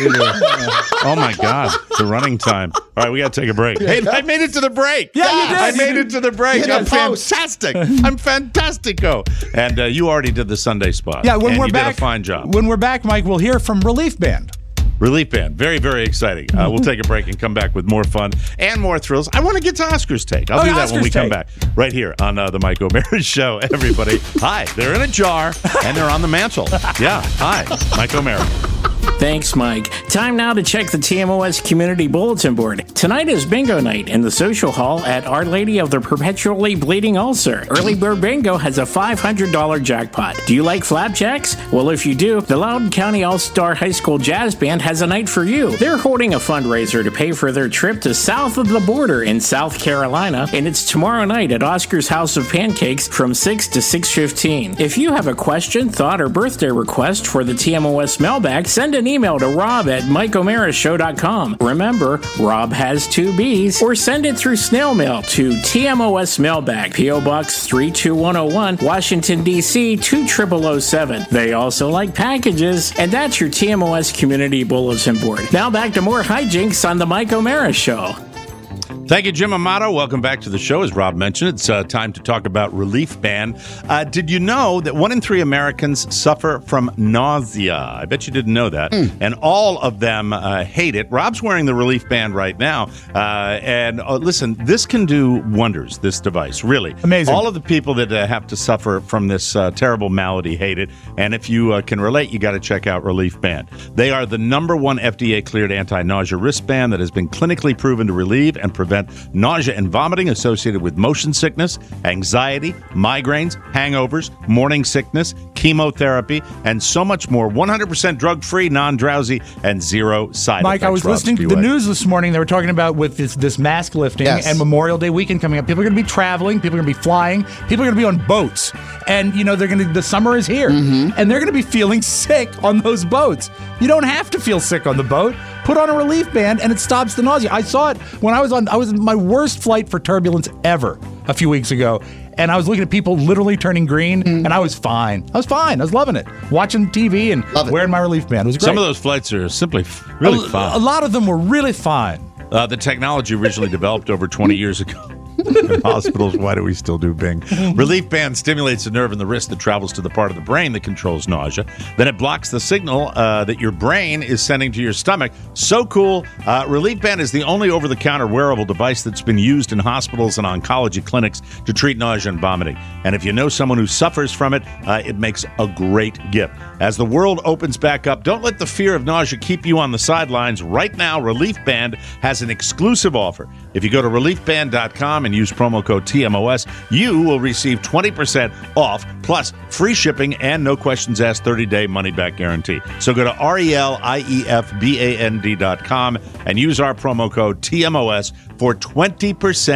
Oh my God, the running time. All right, we got to take a break. Hey, I made it to the break. Yeah, you did. I made it to the break. Hit I'm a post. fantastic. I'm fantastico. And uh, you already did the Sunday spot. Yeah, when and we're you back, did a fine job. When we're back, Mike, we'll hear from Relief Band. Relief Band. Very, very exciting. Uh, we'll take a break and come back with more fun and more thrills. I want to get to Oscar's take. I'll oh, do that Oscar's when we take. come back. Right here on uh, the Mike O'Meara Show. Everybody, hi. They're in a jar, and they're on the mantle. Yeah, hi. Mike O'Meara. Thanks, Mike. Time now to check the T M O S Community Bulletin Board. Tonight is bingo night in the social hall at Our Lady of the Perpetually Bleeding Ulcer. Early Bird Bingo has a five hundred dollars jackpot. Do you like flapjacks? Well, if you do, the Loudoun County All-Star High School Jazz Band has a night for you. They're holding a fundraiser to pay for their trip to south of the border in South Carolina, and it's tomorrow night at Oscar's House of Pancakes from six to six fifteen. If you have a question, thought, or birthday request for the T M O S mailbag, send an email to rob at mike o'meara show dot com. Remember, Rob has two B's. Or send it through snail mail to T M O S Mailbag, P O Box three two one oh one, Washington, D C two zero zero zero seven. They also like packages. And that's your T M O S Community Bulletin Board. Now back to more hijinks on the Mike O'Meara Show. Thank you, Jim Amato. Welcome back to the show. As Rob mentioned, it's uh, time to talk about Relief Band. Uh, did you know that one in three Americans suffer from nausea? I bet you didn't know that. Mm. And all of them uh, hate it. Rob's wearing the Relief Band right now. Uh, and uh, listen, this can do wonders, this device, really. Amazing. All of the people that uh, have to suffer from this uh, terrible malady hate it. And if you uh, can relate, you got to check out Relief Band. They are the number one F D A-cleared anti-nausea wristband that has been clinically proven to relieve and prevent nausea and vomiting associated with motion sickness, anxiety, migraines, hangovers, morning sickness, chemotherapy, and so much more. one hundred percent drug-free, non-drowsy, and zero side Mike, effects. I was Rob listening to Spiewak. the news this morning. They were talking about with this, this mask lifting Yes. and Memorial Day weekend coming up. People are going to be traveling. People are going to be flying. People are going to be on boats. And, you know, they're going to, the summer is here. Mm-hmm. And they're going to be feeling sick on those boats. You don't have to feel sick on the boat. Put on a relief band and it stops the nausea. I saw it when I was on, I was in my worst flight for turbulence ever a few weeks ago. And I was looking at people literally turning green, mm. and I was fine. I was fine. I was loving it. Watching T V and wearing my relief band. It was great. Some of those flights are simply f- really a, fun. A lot of them were really fine. Uh, the technology originally developed over twenty years ago. In hospitals, why do we still do Bing? Relief Band stimulates the nerve in the wrist that travels to the part of the brain that controls nausea. Then it blocks the signal uh, that your brain is sending to your stomach. So cool. Uh, Relief Band is the only over-the-counter wearable device that's been used in hospitals and oncology clinics to treat nausea and vomiting. And if you know someone who suffers from it, uh, it makes a great gift. As the world opens back up, don't let the fear of nausea keep you on the sidelines. Right now, Relief Band has an exclusive offer. If you go to relief band dot com and use promo code T M O S, you will receive twenty percent off, plus free shipping and no questions asked thirty-day money-back guarantee. So go to R E L I E F B A N D dot com and use our promo code T M O S for twenty percent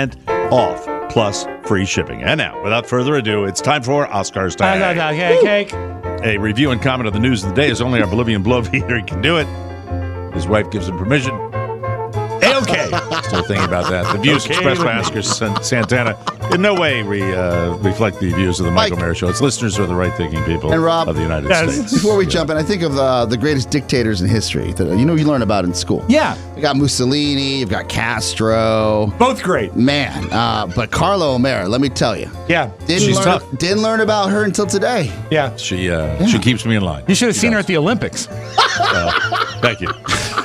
off, plus free shipping. And now, without further ado, it's time for Oscars Tag. Cake. A review and comment of the news of the day is only our Bolivian Bloviator can do it. His wife gives him permission. A-okay. Still thinking about that. The views Okay, expressed by Oscar San- Santana in no way re, uh, reflect the views of the Michael Mike. Mara Show. Its listeners are the right-thinking people And Rob, of the United Yes. States. Before we jump in, I think of uh, the greatest dictators in history that you know you learn about in school. Yeah. You got Mussolini, you've got Castro. Both great. Man, uh, but Carla O'Mara, let me tell you, Yeah. didn't She's learn, tough. Didn't learn about her until today. Yeah. She uh, she keeps me in line. You should have seen her at the Olympics. Uh, thank you.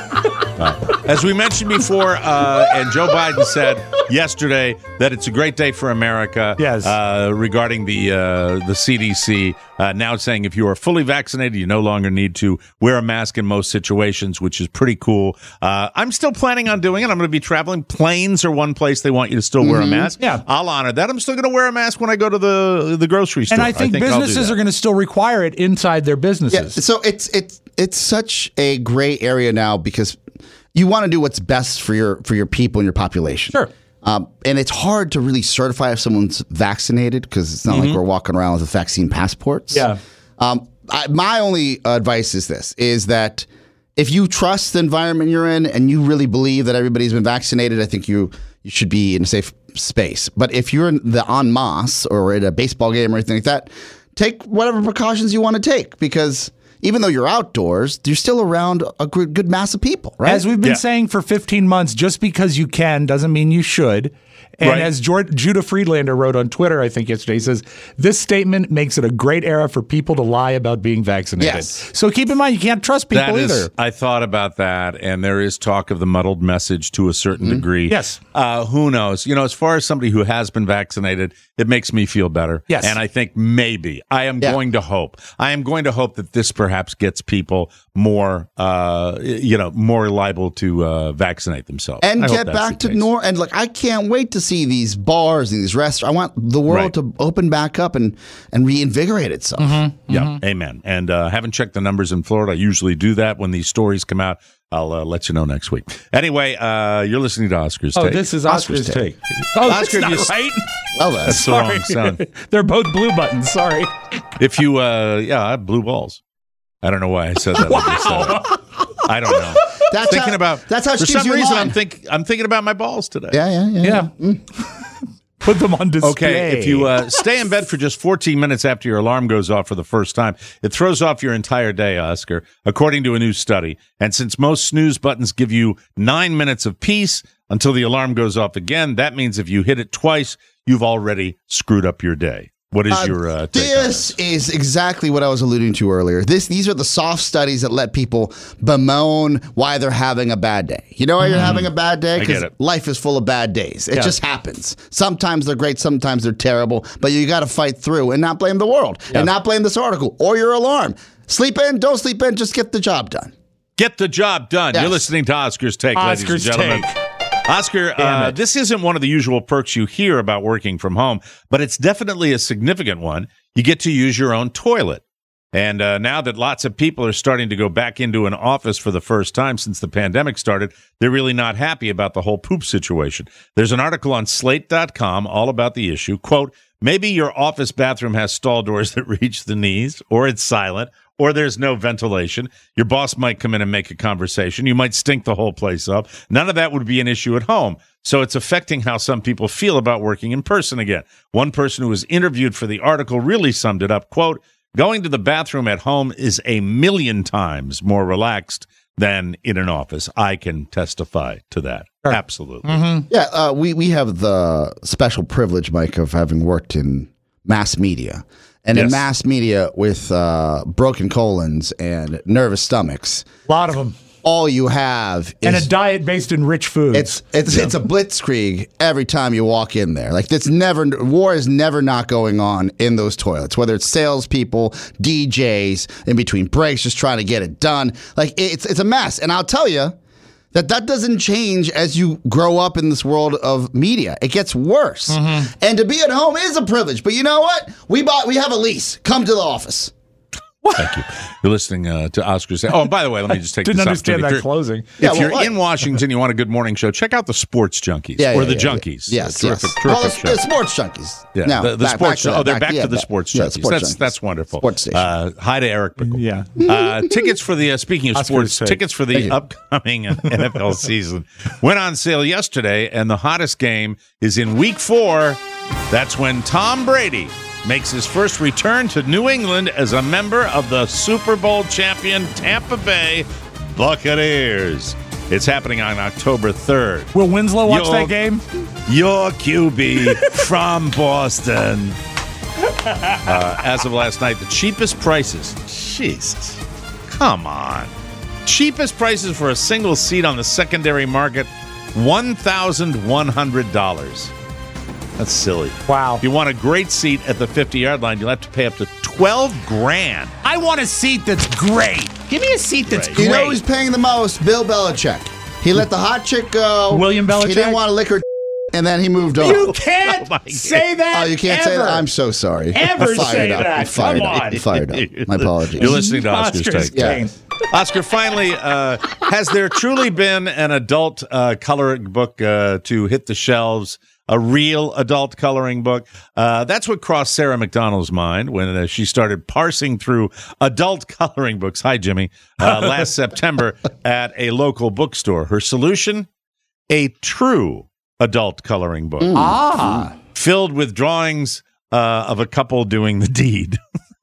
Uh, as we mentioned before, uh, and Joe Biden said yesterday that it's a great day for America. Yes. Uh, regarding the uh, the C D C uh, now saying if you are fully vaccinated, you no longer need to wear a mask in most situations, which is pretty cool. Uh, I'm still planning on doing it. I'm going to be traveling. Planes are one place they want you to still wear a mask. Yeah. I'll honor that. I'm still going to wear a mask when I go to the the grocery store. And I think, I'll do businesses that. are going to still require it inside their Yeah, businesses. so it's it's it's such a gray area now because you want to do what's best for your for your people and your population. Sure. Um, and it's hard to really certify if someone's vaccinated because it's not like we're walking around with vaccine passports. Yeah. Um, I, my only advice is this: is that if you trust the environment you're in and you really believe that everybody's been vaccinated, I think you you should be in a safe space. But if you're in the en masse or at a baseball game or anything like that, take whatever precautions you want to take because even though you're outdoors, you're still around a good, good mass of people, right? As we've been Yeah. saying for fifteen months, just because you can doesn't mean you should. And Right. as Jord- Judah Friedlander wrote on Twitter, I think yesterday, he says, this statement makes it a great era for people to lie about being vaccinated. Yes. So keep in mind, you can't trust people That is- either. I thought about that, and there is talk of the muddled message to a certain degree. Yes. Uh, who knows? You know, as far as somebody who has been vaccinated, it makes me feel better. Yes. And I think maybe, I am Yeah. going to hope, I am going to hope that this perhaps gets people more, uh, you know, more liable to uh, vaccinate themselves. and I hope get that's back the to case. normal. And like, I can't wait to see these bars and these restaurants. I want the world Right. to open back up and and reinvigorate itself. Yeah, amen. And uh, haven't checked the numbers in Florida. I usually do that when these stories come out. I'll uh, let you know next week. Anyway, uh, you're listening to Oscar's Oh, Take. this is Oscar's Oscar's take. take. Oh, that's Oscar, not you s- right. Well, then. That's the wrong sound. They're both blue buttons. Sorry. If you, uh, yeah, I have blue balls. I don't know why I said that. like I said. I don't know. That's thinking how- about that's how it for keeps some you in reason line. I'm think I'm thinking about my balls today. Yeah, yeah, yeah. Yeah. Mm. Put them on display. Okay, if you uh, stay in bed for just fourteen minutes after your alarm goes off for the first time, it throws off your entire day, Oscar, according to a new study. And since most snooze buttons give you nine minutes of peace until the alarm goes off again, that means if you hit it twice, you've already screwed up your day. What is Uh, your uh, take on this is exactly what I was alluding to earlier. This these are the soft studies that let people bemoan why they're having a bad day. You know why you're having a bad day? I get Because it. life is full of bad days. It Yeah. just happens. Sometimes they're great, sometimes they're terrible, but you got to fight through and not blame the world and not blame this article or your alarm. Sleep in, don't sleep in, just get the job done. Get the job done. Yes. You're listening to Oscar's Take, Oscar's ladies and gentlemen. Take. Oscar, uh, this isn't one of the usual perks you hear about working from home, but it's definitely a significant one. You get to use your own toilet. And uh, now that lots of people are starting to go back into an office for the first time since the pandemic started, they're really not happy about the whole poop situation. There's an article on slate dot com all about the issue. Quote, maybe your office bathroom has stall doors that reach the knees, or it's silent, or there's no ventilation. Your boss might come in and make a conversation. You might stink the whole place up. None of that would be an issue at home. So it's affecting how some people feel about working in person again. One person who was interviewed for the article really summed it up. Quote, going to the bathroom at home is a million times more relaxed than in an office. I can testify to that. Absolutely. Yeah, uh, we, we have the special privilege, Mike, of having worked in mass media. And in Yes. mass media with uh, broken colons and nervous stomachs, A lot of them. all you have And is a diet based in rich foods. it's it's it's a blitzkrieg every time you walk in there. Like it's never war is never not going on in those toilets. Whether it's salespeople, D Js, in between breaks, just trying to get it done. Like it's it's a mess. And I'll tell you that that doesn't change as you grow up in this world of media. It gets worse. And to be at home is a privilege. But you know what? We bought we have a lease. Come to the office. Thank you. You're listening uh, to Oscar Say. Oh, and by the way, let me just take Didn't this understand opportunity. that closing. If Yeah, well, you're what? in Washington, you want a good morning show, check out the Sports Junkies Yeah, or yeah, the yeah, Junkies. Yeah. Yes, terrific, yes. terrific Well, the, show. the Sports Junkies. Yeah, Now, the, the back- sports. back to oh, that, they're back- back yeah, to the back- sports yeah, junkies. sports that's junkies. that's wonderful. Sports station. Uh, hi to Eric Bickle. Yeah. Uh, tickets for the uh, speaking of Oscar's sports, take. tickets for the upcoming N F L season went on sale yesterday, and the hottest game is in Week Four. That's when Tom Brady makes his first return to New England as a member of the Super Bowl champion Tampa Bay Buccaneers. It's happening on October third. Will Winslow watch Your- that game? Your Q B from Boston. Uh, as of last night, the cheapest prices. Jesus. Come on. Cheapest prices for a single seat on the secondary market, one thousand one hundred dollars. That's silly. Wow. If you want a great seat at the fifty-yard line, you'll have to pay up to twelve grand. I want a seat that's great. Give me a seat that's Great. great. You know who's paying the most? Bill Belichick. He let the hot chick go. William Belichick? He didn't want to lick her, and then he moved on. You can't Oh, my say that. Oh, you can't ever. say that? I'm so sorry. Ever I'm fired say up. that. I'm fired Come up. on. I'm fired up. My apologies. You're listening to Oscar's Oscar's Take. Yeah. game. Oscar, finally, uh, has there truly been an adult uh, coloring book uh, to hit the shelves? A real adult coloring book? Uh, that's what crossed Sarah McDonald's mind when uh, she started parsing through adult coloring books. Hi, Jimmy. Uh, last September at a local bookstore. Her solution? A true adult coloring book. Ah. Filled with drawings uh, of a couple doing the deed.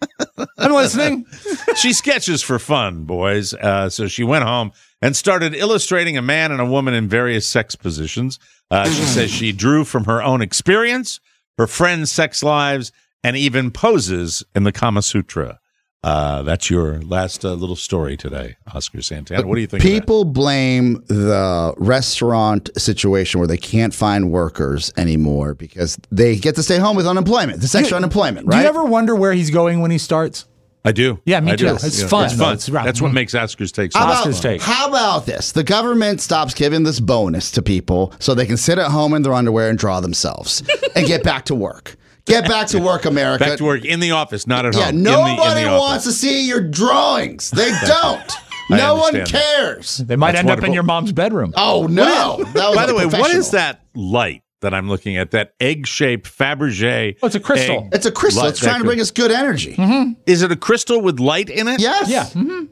I'm listening. She sketches for fun, boys. Uh, so she went home and started illustrating a man and a woman in various sex positions. Uh, she says she drew from her own experience, her friends' sex lives, and even poses in the Kama Sutra. Uh, that's your last uh, little story today, Oscar Santana. What do you think? People blame the restaurant situation where they can't find workers anymore because they get to stay home with unemployment, the extra unemployment, right? Do you ever wonder where he's going when he starts? I do. Yeah, me I do. too. It's fun. It's fun. It's right. That's what makes Oscar's Take so How fun. about, how about this? The government stops giving this bonus to people so they can sit at home in their underwear and draw themselves and get back to work. Get back to work, America. Back to work in the office, not at Yeah, home. nobody in the, in the wants to see your drawings. They don't. I No one understand that. cares. They might That's end up in wonderful. your mom's bedroom. Oh, no. That was By a the way, what is professional. that light that I'm looking at? That egg-shaped Fabergé. Oh, it's a crystal. egg It's a crystal. light. It's trying That to bring could- us good energy. Is it a crystal with light in it? Yes. Yeah. Mm-hmm.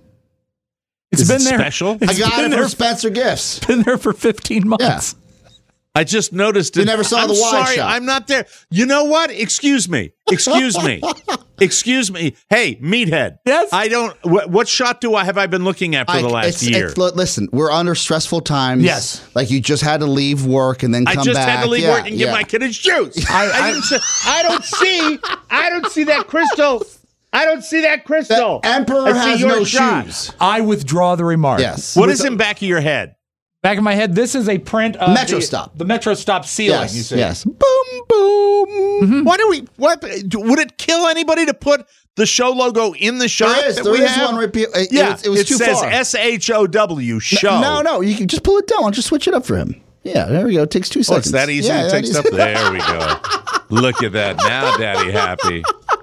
It's Is been it there. special? I It's got been it there, from Spencer Gifts. been there for fifteen months. Yeah. I just noticed it. You never saw I'm the wide sorry, shot. I'm not there. You know what? Excuse me. Excuse me. Excuse me. Hey, meathead. Yes? I don't. What, what shot do I have I been looking at for I- the last it's- year? it's- li- listen, we're under stressful times. Yes. Like you just had to leave work and then I come just back. had to leave Yeah, work and get yeah. my kid his shoes. I- I, I- didn't see, I don't see. I don't see that crystal. I don't see that crystal. The emperor I see has your no shot. shoes. I withdraw the remark. Yes. What is in back of your head? Back in my head, this is a print of Metro the, Stop. The Metro Stop ceiling. Yes. You see? Yes. Boom, boom. Why do we? What would it kill anybody to put the show logo in the shot? There is. that There we is have? one repeat. It, Yeah, it was, it was too says far. S H O W show. No, no. You can just pull it down. Why don't you switch it up for him? Yeah. There we go. It takes two Oh, seconds. it's that easy Yeah, to that take easy. stuff. There we go. Look at that. Now, Daddy happy.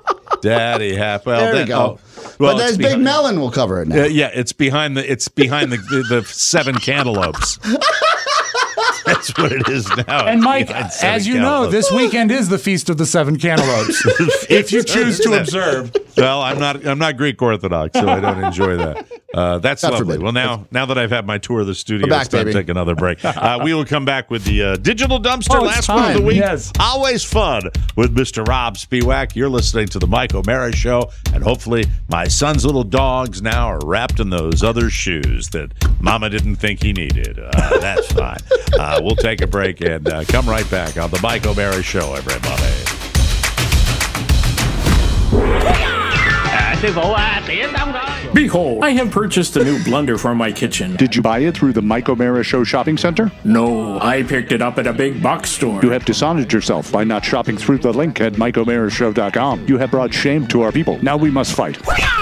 Daddy happy. Well, There we then- go. oh, well, but it's there's Big behind- Melon will cover it now. Uh, yeah, it's behind the. It's behind the the, the seven cantaloupes. That's what it is now. And Mike, Behind seven as you know, cantaloupes. this weekend is the Feast of the Seven Cantaloupes. if you choose to Isn't it? observe. Well, I'm not. I'm not Greek Orthodox, so I don't enjoy that. Uh, that's God lovely. forbid. Well, now now that I've had my tour of the studio, We're back, it's time to baby. take another break. Uh, we will come back with the uh, digital dumpster Oh, it's last one of the time. week. Yes. Always fun with Mister Rob Spiewak. You're listening to the Mike O'Mara Show, and hopefully my son's little dogs now are wrapped in those other shoes that Mama didn't think he needed. Uh, that's fine. Uh, we'll take a break and uh, come right back on the Mike O'Mara Show, everybody. Behold, I have purchased a new blender for my kitchen. Did you buy it through the Mike O'Mara Show shopping center? No, I picked it up at a big box store. You have dishonored yourself by not shopping through the link at Mike O'Mara Show dot com. You have brought shame to our people. Now we must fight.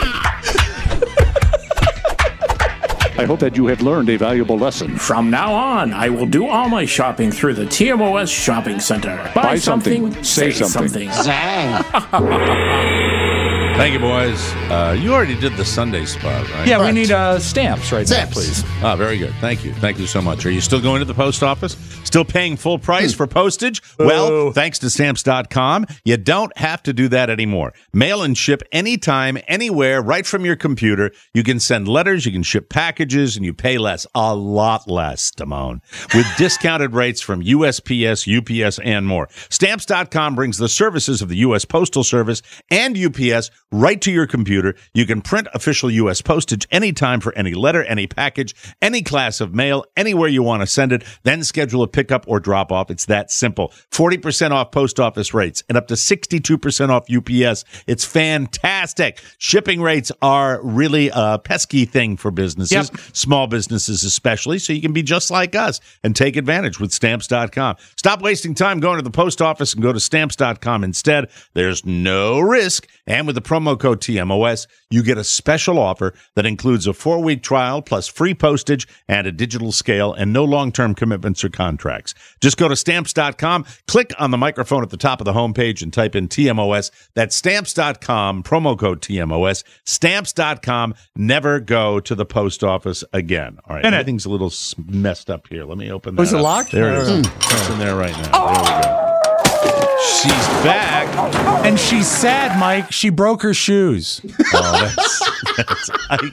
I hope that you have learned a valuable lesson. From now on, I will do all my shopping through the T M O S Shopping Center. Buy, Buy something, say something. something. Thank you, boys. Uh, you already did the Sunday spot, right? Yeah, we need uh, stamps right now, please. Ah, very good. Thank you. Thank you so much. Are you still going to the post office? Still paying full price for postage? Well, thanks to Stamps dot com, you don't have to do that anymore. Mail and ship anytime, anywhere, right from your computer. You can send letters, you can ship packages, and you pay less. A lot less, Damone. With discounted rates from U S P S, U P S, and more. Stamps dot com brings the services of the U S Postal Service and U P S right to your computer. You can print official U S postage anytime for any letter, any package, any class of mail, anywhere you want to send it. Then schedule a pickup or drop off. It's that simple. forty percent off post office rates and up to sixty-two percent off U P S. It's fantastic. Shipping rates are really a pesky thing for businesses, yep. small businesses especially, so you can be just like us and take advantage with Stamps dot com. Stop wasting time going to the post office and go to Stamps dot com instead. There's no risk. And with the promo code T M O S, you get a special offer that includes a four-week trial plus free postage and a digital scale and no long-term commitments or contracts. Just go to Stamps dot com, click on the microphone at the top of the homepage and type in T M O S. That's Stamps dot com, promo code T M O S. Stamps dot com. Never go to the post office again. All right, everything's a little messed up here. Let me open that Was it up. locked? There it is. Mm. It's in there right now. There we go. She's back. And she's sad, Mike. She broke her shoes. Oh, that's, that's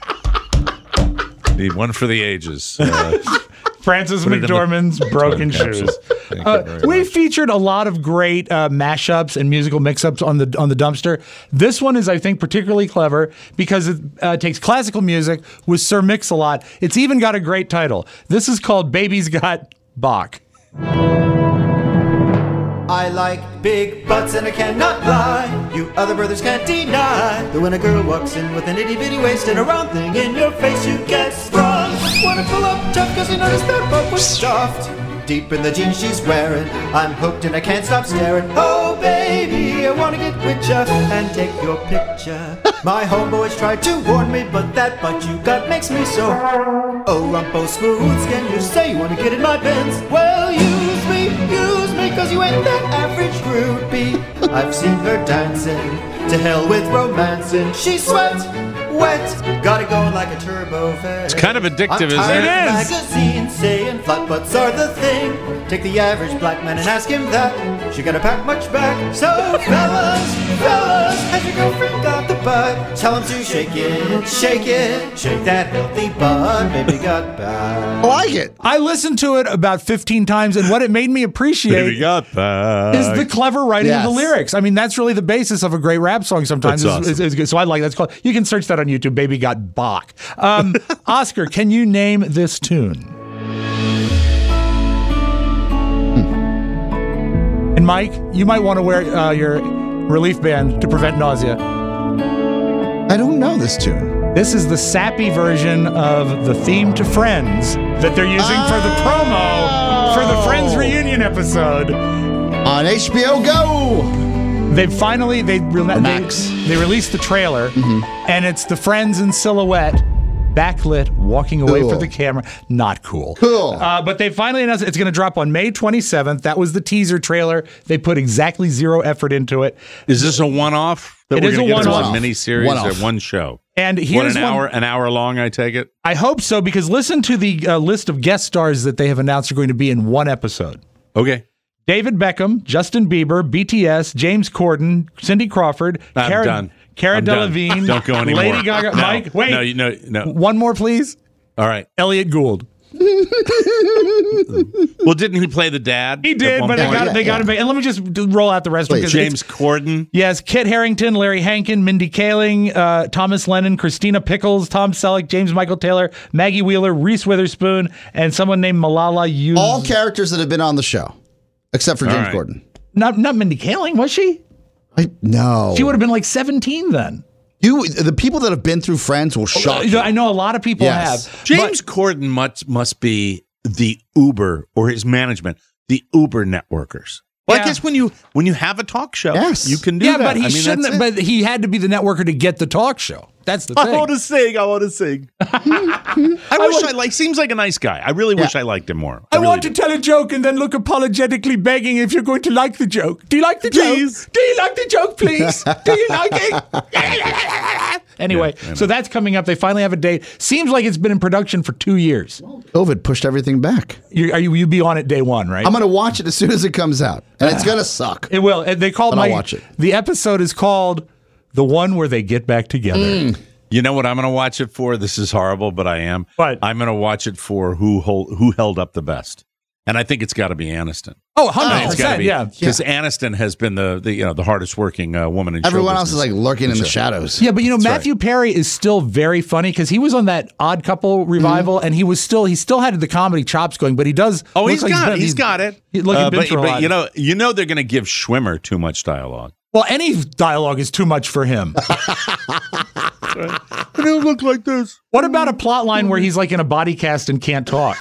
I need one for the ages. Uh, Frances Put it in the- McDormand's broken capsule. shoes. Thank you Uh, very we much. featured a lot of great uh, mashups and musical mix-ups on the on the dumpster. This one is, I think, particularly clever because it uh, takes classical music with Sir Mix-a-Lot. It's even got a great title. This is called "Baby's Got Bach." I like big butts and I cannot lie. You other brothers can't deny that when a girl walks in with an itty bitty waist and a round thing in your face, you get sprung. Wanna pull up tough cause you noticed that butt was stuffed deep in the jeans she's wearing. I'm hooked and I can't stop staring. Oh baby, I wanna get with ya and take your picture. My homeboys tried to warn me, but that butt you got makes me so oh rumpo smooth skin. You say you wanna get in my Benz? Well, use me, use me, cause you ain't that average groupie. I've seen her dancing, to hell with romancing. She sweat, wet, got it going like a turbo fan. It's kind of addictive, I'm isn't tired it? of It is. magazines saying flat butts are the thing. Take the average black man and ask him that. She gotta pack much back. So fellas, fellas, has your girlfriend got the butt? Tell him to shake it, shake it, shake that healthy butt. Baby got back. I like it. I listened to it about fifteen times, and what it made me appreciate Baby got back. is the clever writing Yes. of the lyrics. I mean, that's really the basis of a great rap song sometimes. That's is- awesome. is, is good. So I like that's called. You can search that on YouTube. Baby Got Bach. Um, Oscar, can you name this tune? And Mike, you might want to wear uh, your relief band to prevent nausea. I don't know this tune. This is the sappy version of the theme to Friends that they're using for the promo for the Friends reunion episode on H B O Go. They finally they, re- Max. they they released the trailer, and it's the Friends in silhouette, backlit, walking away Cool. for the camera. Not cool. Cool. Uh, but they finally announced it's going to drop on May twenty-seventh. That was the teaser trailer. They put exactly zero effort into it. Is this a one-off? That It we're is gonna a get as one-off. a mini-series One-off. or one show? And What, here's an one- hour, an hour long, I take it? I hope so, because listen to the uh, list of guest stars that they have announced are going to be in one episode. Okay. David Beckham, Justin Bieber, B T S, James Corden, Cindy Crawford, I'm Cara, done. Cara I'm done. Delevingne, Don't go anymore. Lady Gaga. No. Mike, wait. No, you know, no. One more, please. All right. Elliot Gould. Well, didn't he play the dad? He at did, one but they point? got they got him. And let me just d- roll out the rest of them. 'cause James it's- Corden. Yes, Kit Harington, Larry Hankin, Mindy Kaling, uh, Thomas Lennon, Christina Pickles, Tom Selleck, James Michael Taylor, Maggie Wheeler, Reese Witherspoon, and someone named Malala Yousafzai. All characters that have been on the show, except for All James right. Corden. Not not Mindy Kaling, was she? I no. She would have been like seventeen then. You, the people that have been through Friends will shock you. I know a lot of people Yes. have. James Corden must must be the Uber or his management, the Uber networkers. Well, Yeah. I guess when you when you have a talk show, Yes. you can do Yeah, that. but he I mean, shouldn't. that's it. But he had to be the networker to get the talk show. That's the thing. I want to sing. I want to sing. I wish I like. Seems like a nice guy. I really wish I liked him more. I really want do. to tell a joke and then look apologetically begging if you're going to like the joke. Do you like the Please. joke? Do you like the joke, please? Do you like it? Anyway, Yeah, I know. so that's coming up. They finally have a date. Seems like it's been in production for two years. COVID pushed everything back. You, are you, you'll be on it day one, right? I'm going to watch it as soon as it comes out. And it's going to suck. It will. And They called But I'll my, watch it. The episode is called The One Where They Get Back Together. Mm. You know what I'm going to watch it for? This is horrible, but I am. What? I'm going to watch it for who hold, who held up the best, and I think it's got to be Aniston. Oh, one hundred It's got to percent, be, yeah. because Aniston has been the, the you know the hardest working uh, woman in show Everyone else is business. like lurking in the So- shadows. Yeah, but you know, That's Matthew Perry is still very funny because he was on that Odd Couple revival, and he was still he still had the comedy chops going. But he does. Oh, looks he's like got been- it. He's got it. he- look, he's Uh, been but through a but lot. you know you know they're going to give Schwimmer too much dialogue. Well, any dialogue is too much for him. They don't look like this. What about a plot line where he's like in a body cast and can't talk?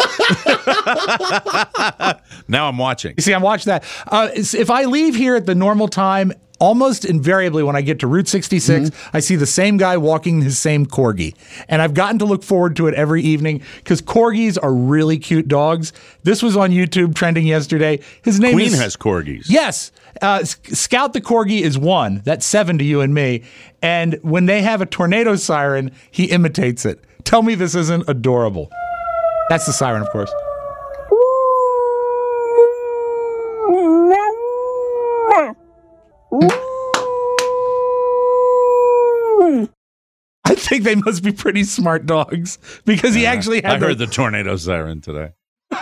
Now I'm watching. You see, I'm watching that. Uh, it's- if I leave here at the normal time, almost invariably when I get to Route sixty-six, Mm-hmm. I see the same guy walking his same corgi. And I've gotten to look forward to it every evening because corgis are really cute dogs. This was on YouTube trending yesterday. His name Queen is... has corgis. Yes. Uh, S- Scout the Corgi is one. That's seven to you and me. And when they have a tornado siren, he imitates it. Tell me this isn't adorable. That's the siren, of course. I think they must be pretty smart dogs because he actually had I heard the, the tornado siren today.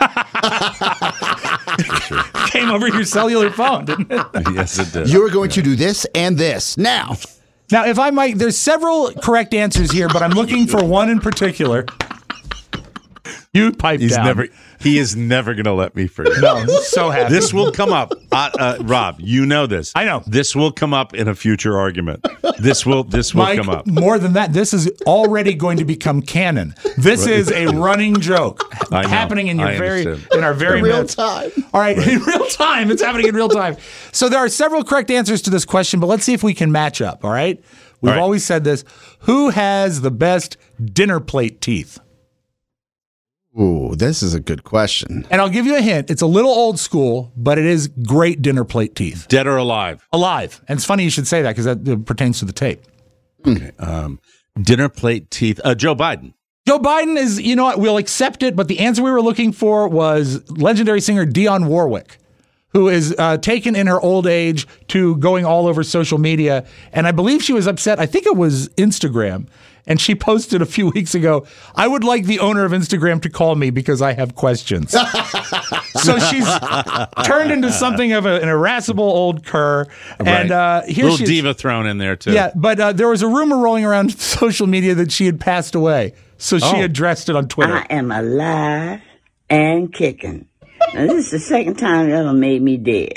came over your cellular phone, didn't it? Yes, it did. You're going to do this and this now. Now, if I might, there's several correct answers here, but I'm looking for one in particular. You pipe He's down. never. He is never going to let me forget. No, I'm so happy. This will come up, uh, uh, Rob. You know this. I know. This will come up in a future argument. This will. This will Mike, come up. more than that, this is already going to become canon. This Right. is a running joke I know. happening in your I very understand. in our very In real midst. time. All right, in real time. It's happening in real time. So there are several correct answers to this question, but let's see if we can match up. All right. We've All right. always said this. Who has the best dinner plate teeth? Ooh, this is a good question. And I'll give you a hint. It's a little old school, but it is great dinner plate teeth. Dead or alive? Alive. And it's funny you should say that because that uh, pertains to the tape. Okay. Um, dinner plate teeth. Uh, Joe Biden. Joe Biden is, you know what, we'll accept it, but the answer we were looking for was legendary singer Dionne Warwick, who is uh, taken in her old age to going all over social media. And I believe she was upset. I think it was Instagram. And she posted a few weeks ago, I would like the owner of Instagram to call me because I have questions. So she's turned into something of a, an irascible old cur. And uh, here little she is. diva thrown in there too. Yeah, but uh, there was a rumor rolling around social media that she had passed away. So she Oh. addressed it on Twitter. I am alive and kicking. Now, this is the second time it ever made me dead.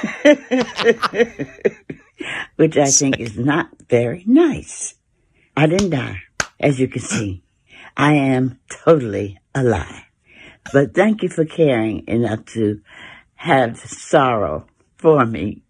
Which I think is not very nice. I didn't die, as you can see. I am totally alive. But thank you for caring enough to have sorrow for me.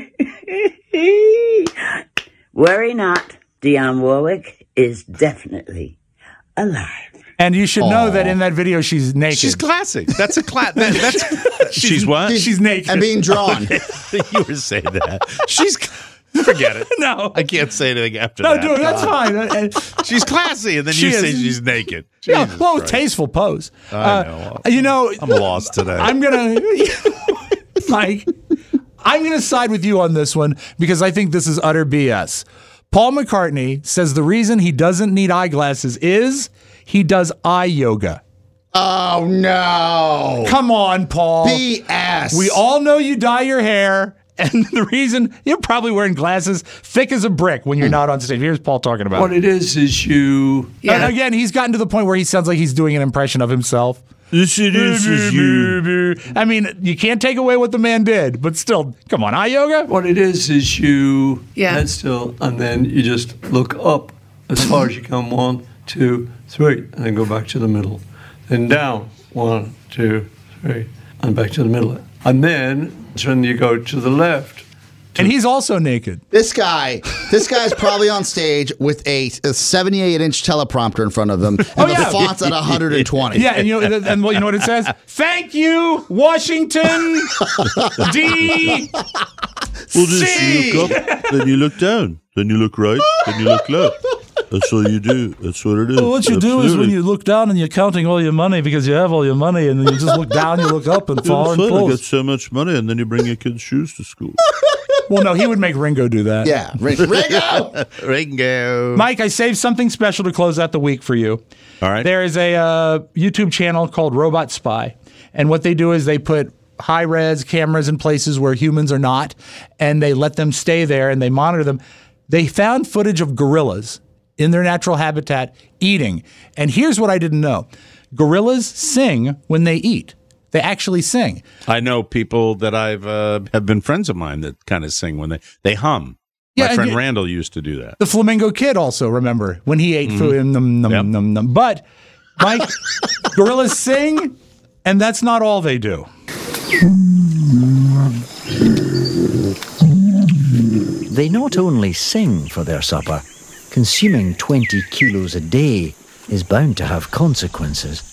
Worry not, Dionne Warwick is definitely alive. And you should know that in that video, she's naked. She's classic. That's a class. That, that's she's, what? She's naked. And being drawn. You were saying that. She's. Forget it. No. I can't say anything after No, that. dude, that's fine. Uh, uh, She's classy, and then She you say is. she's naked. yeah, Jesus well, Christ. tasteful pose. I Uh, know. You know, I'm lost today. I'm gonna, Mike. I'm gonna side with you on this one because I think this is utter B S. Paul McCartney says the reason he doesn't need eyeglasses is he does eye yoga. Oh, no. Come on, Paul. B S. We all know you dye your hair. And the reason you're probably wearing glasses thick as a brick when you're not on stage. Here's Paul talking about What it. it is is you. And again, he's gotten to the point where he sounds like he's doing an impression of himself. This it is is you. I mean, you can't take away what the man did, but still, come on, eye yoga? What it is is you. Yeah. Head still, and then you just look up as far as you can. One, two, three, and then go back to the middle. Then down. One, two, three, and back to the middle. And then when you go to the left. And he's also naked. This guy, this guy's probably on stage with a, a seventy-eight inch teleprompter in front of him, and Oh, the yeah. font's at one hundred twenty. Yeah, and you know, and what you know what it says? Thank you, Washington D. Well, just you look up, then you look down, then you look right, then you look left. That's all you do. That's what it is. Well, what you do is when you look down and you're counting all your money because you have all your money, and then you just look down, you look up, and Yeah, fall in fun. I got close. so much money, and then you bring your kids' shoes to school. Well, no, he would make Ringo do that. Yeah, Ringo. Ringo. Mike, I saved something special to close out the week for you. All right. There is a uh, YouTube channel called Robot Spy, and what they do is they put high-res cameras in places where humans are not, and they let them stay there, and they monitor them. They found footage of gorillas in their natural habitat eating, and here's what I didn't know. Gorillas sing when they eat. They actually sing. I know people that I've uh, have been friends of mine that kind of sing when they they hum. Yeah, My and friend you- Randall used to do that. The Flamingo Kid also, remember, when he ate food. Num, num, Yep. num, num. But, Mike, gorillas sing, and that's not all they do. They not only sing for their supper, consuming twenty kilos a day is bound to have consequences.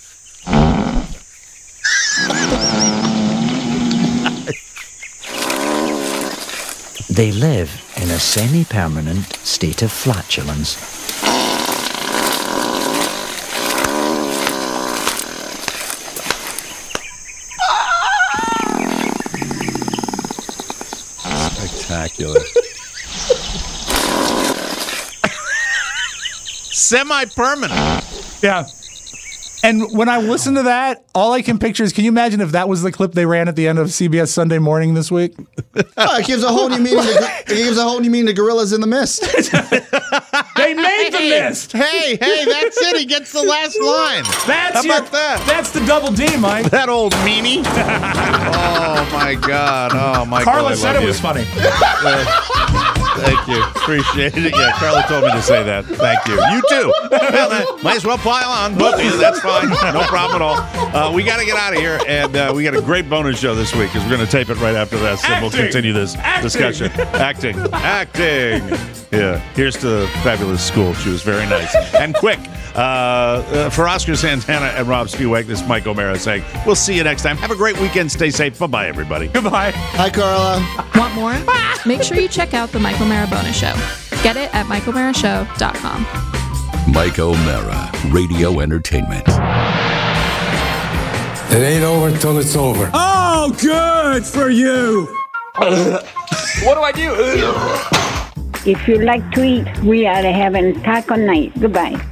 They live in a semi-permanent state of flatulence. Spectacular. Semi-permanent. Yeah. And when I listen to that, all I can picture is, can you imagine if that was the clip they ran at the end of C B S Sunday Morning this week? Oh, it gives a whole new meaning. To, it gives a whole new meaning to Gorillas in the Mist. They made the mist. Hey, hey, that's it. He gets the last line. That's How your- about that? That's the double D, Mike. That old meanie. Oh my God. Oh my God. Carla said it was funny. Thank you. Appreciate it. Yeah, Carla told me to say that. Thank you. You too. Well, might as well pile on. Both of you. That's fine. No problem at all. Uh, we got to get out of here, and uh, we got a great bonus show this week because we're going to tape it right after this, and we'll Acting. continue this Acting. discussion. Acting. Acting. Yeah. Here's to the fabulous school. She was very nice and quick. Uh, uh, for Oscar Santana and Rob Spiewak, this is Mike O'Mara saying, we'll see you next time. Have a great weekend. Stay safe. Bye-bye, everybody. Goodbye. Hi, Carla. Want more? Make sure you check out the Mike O'Mara Bonus Show. Get it at mike o'mara show dot com. Mike O'Mara, Radio Entertainment. It ain't over till it's over. Oh, good for you. What do I do? If you like to eat, we are having taco night. Goodbye.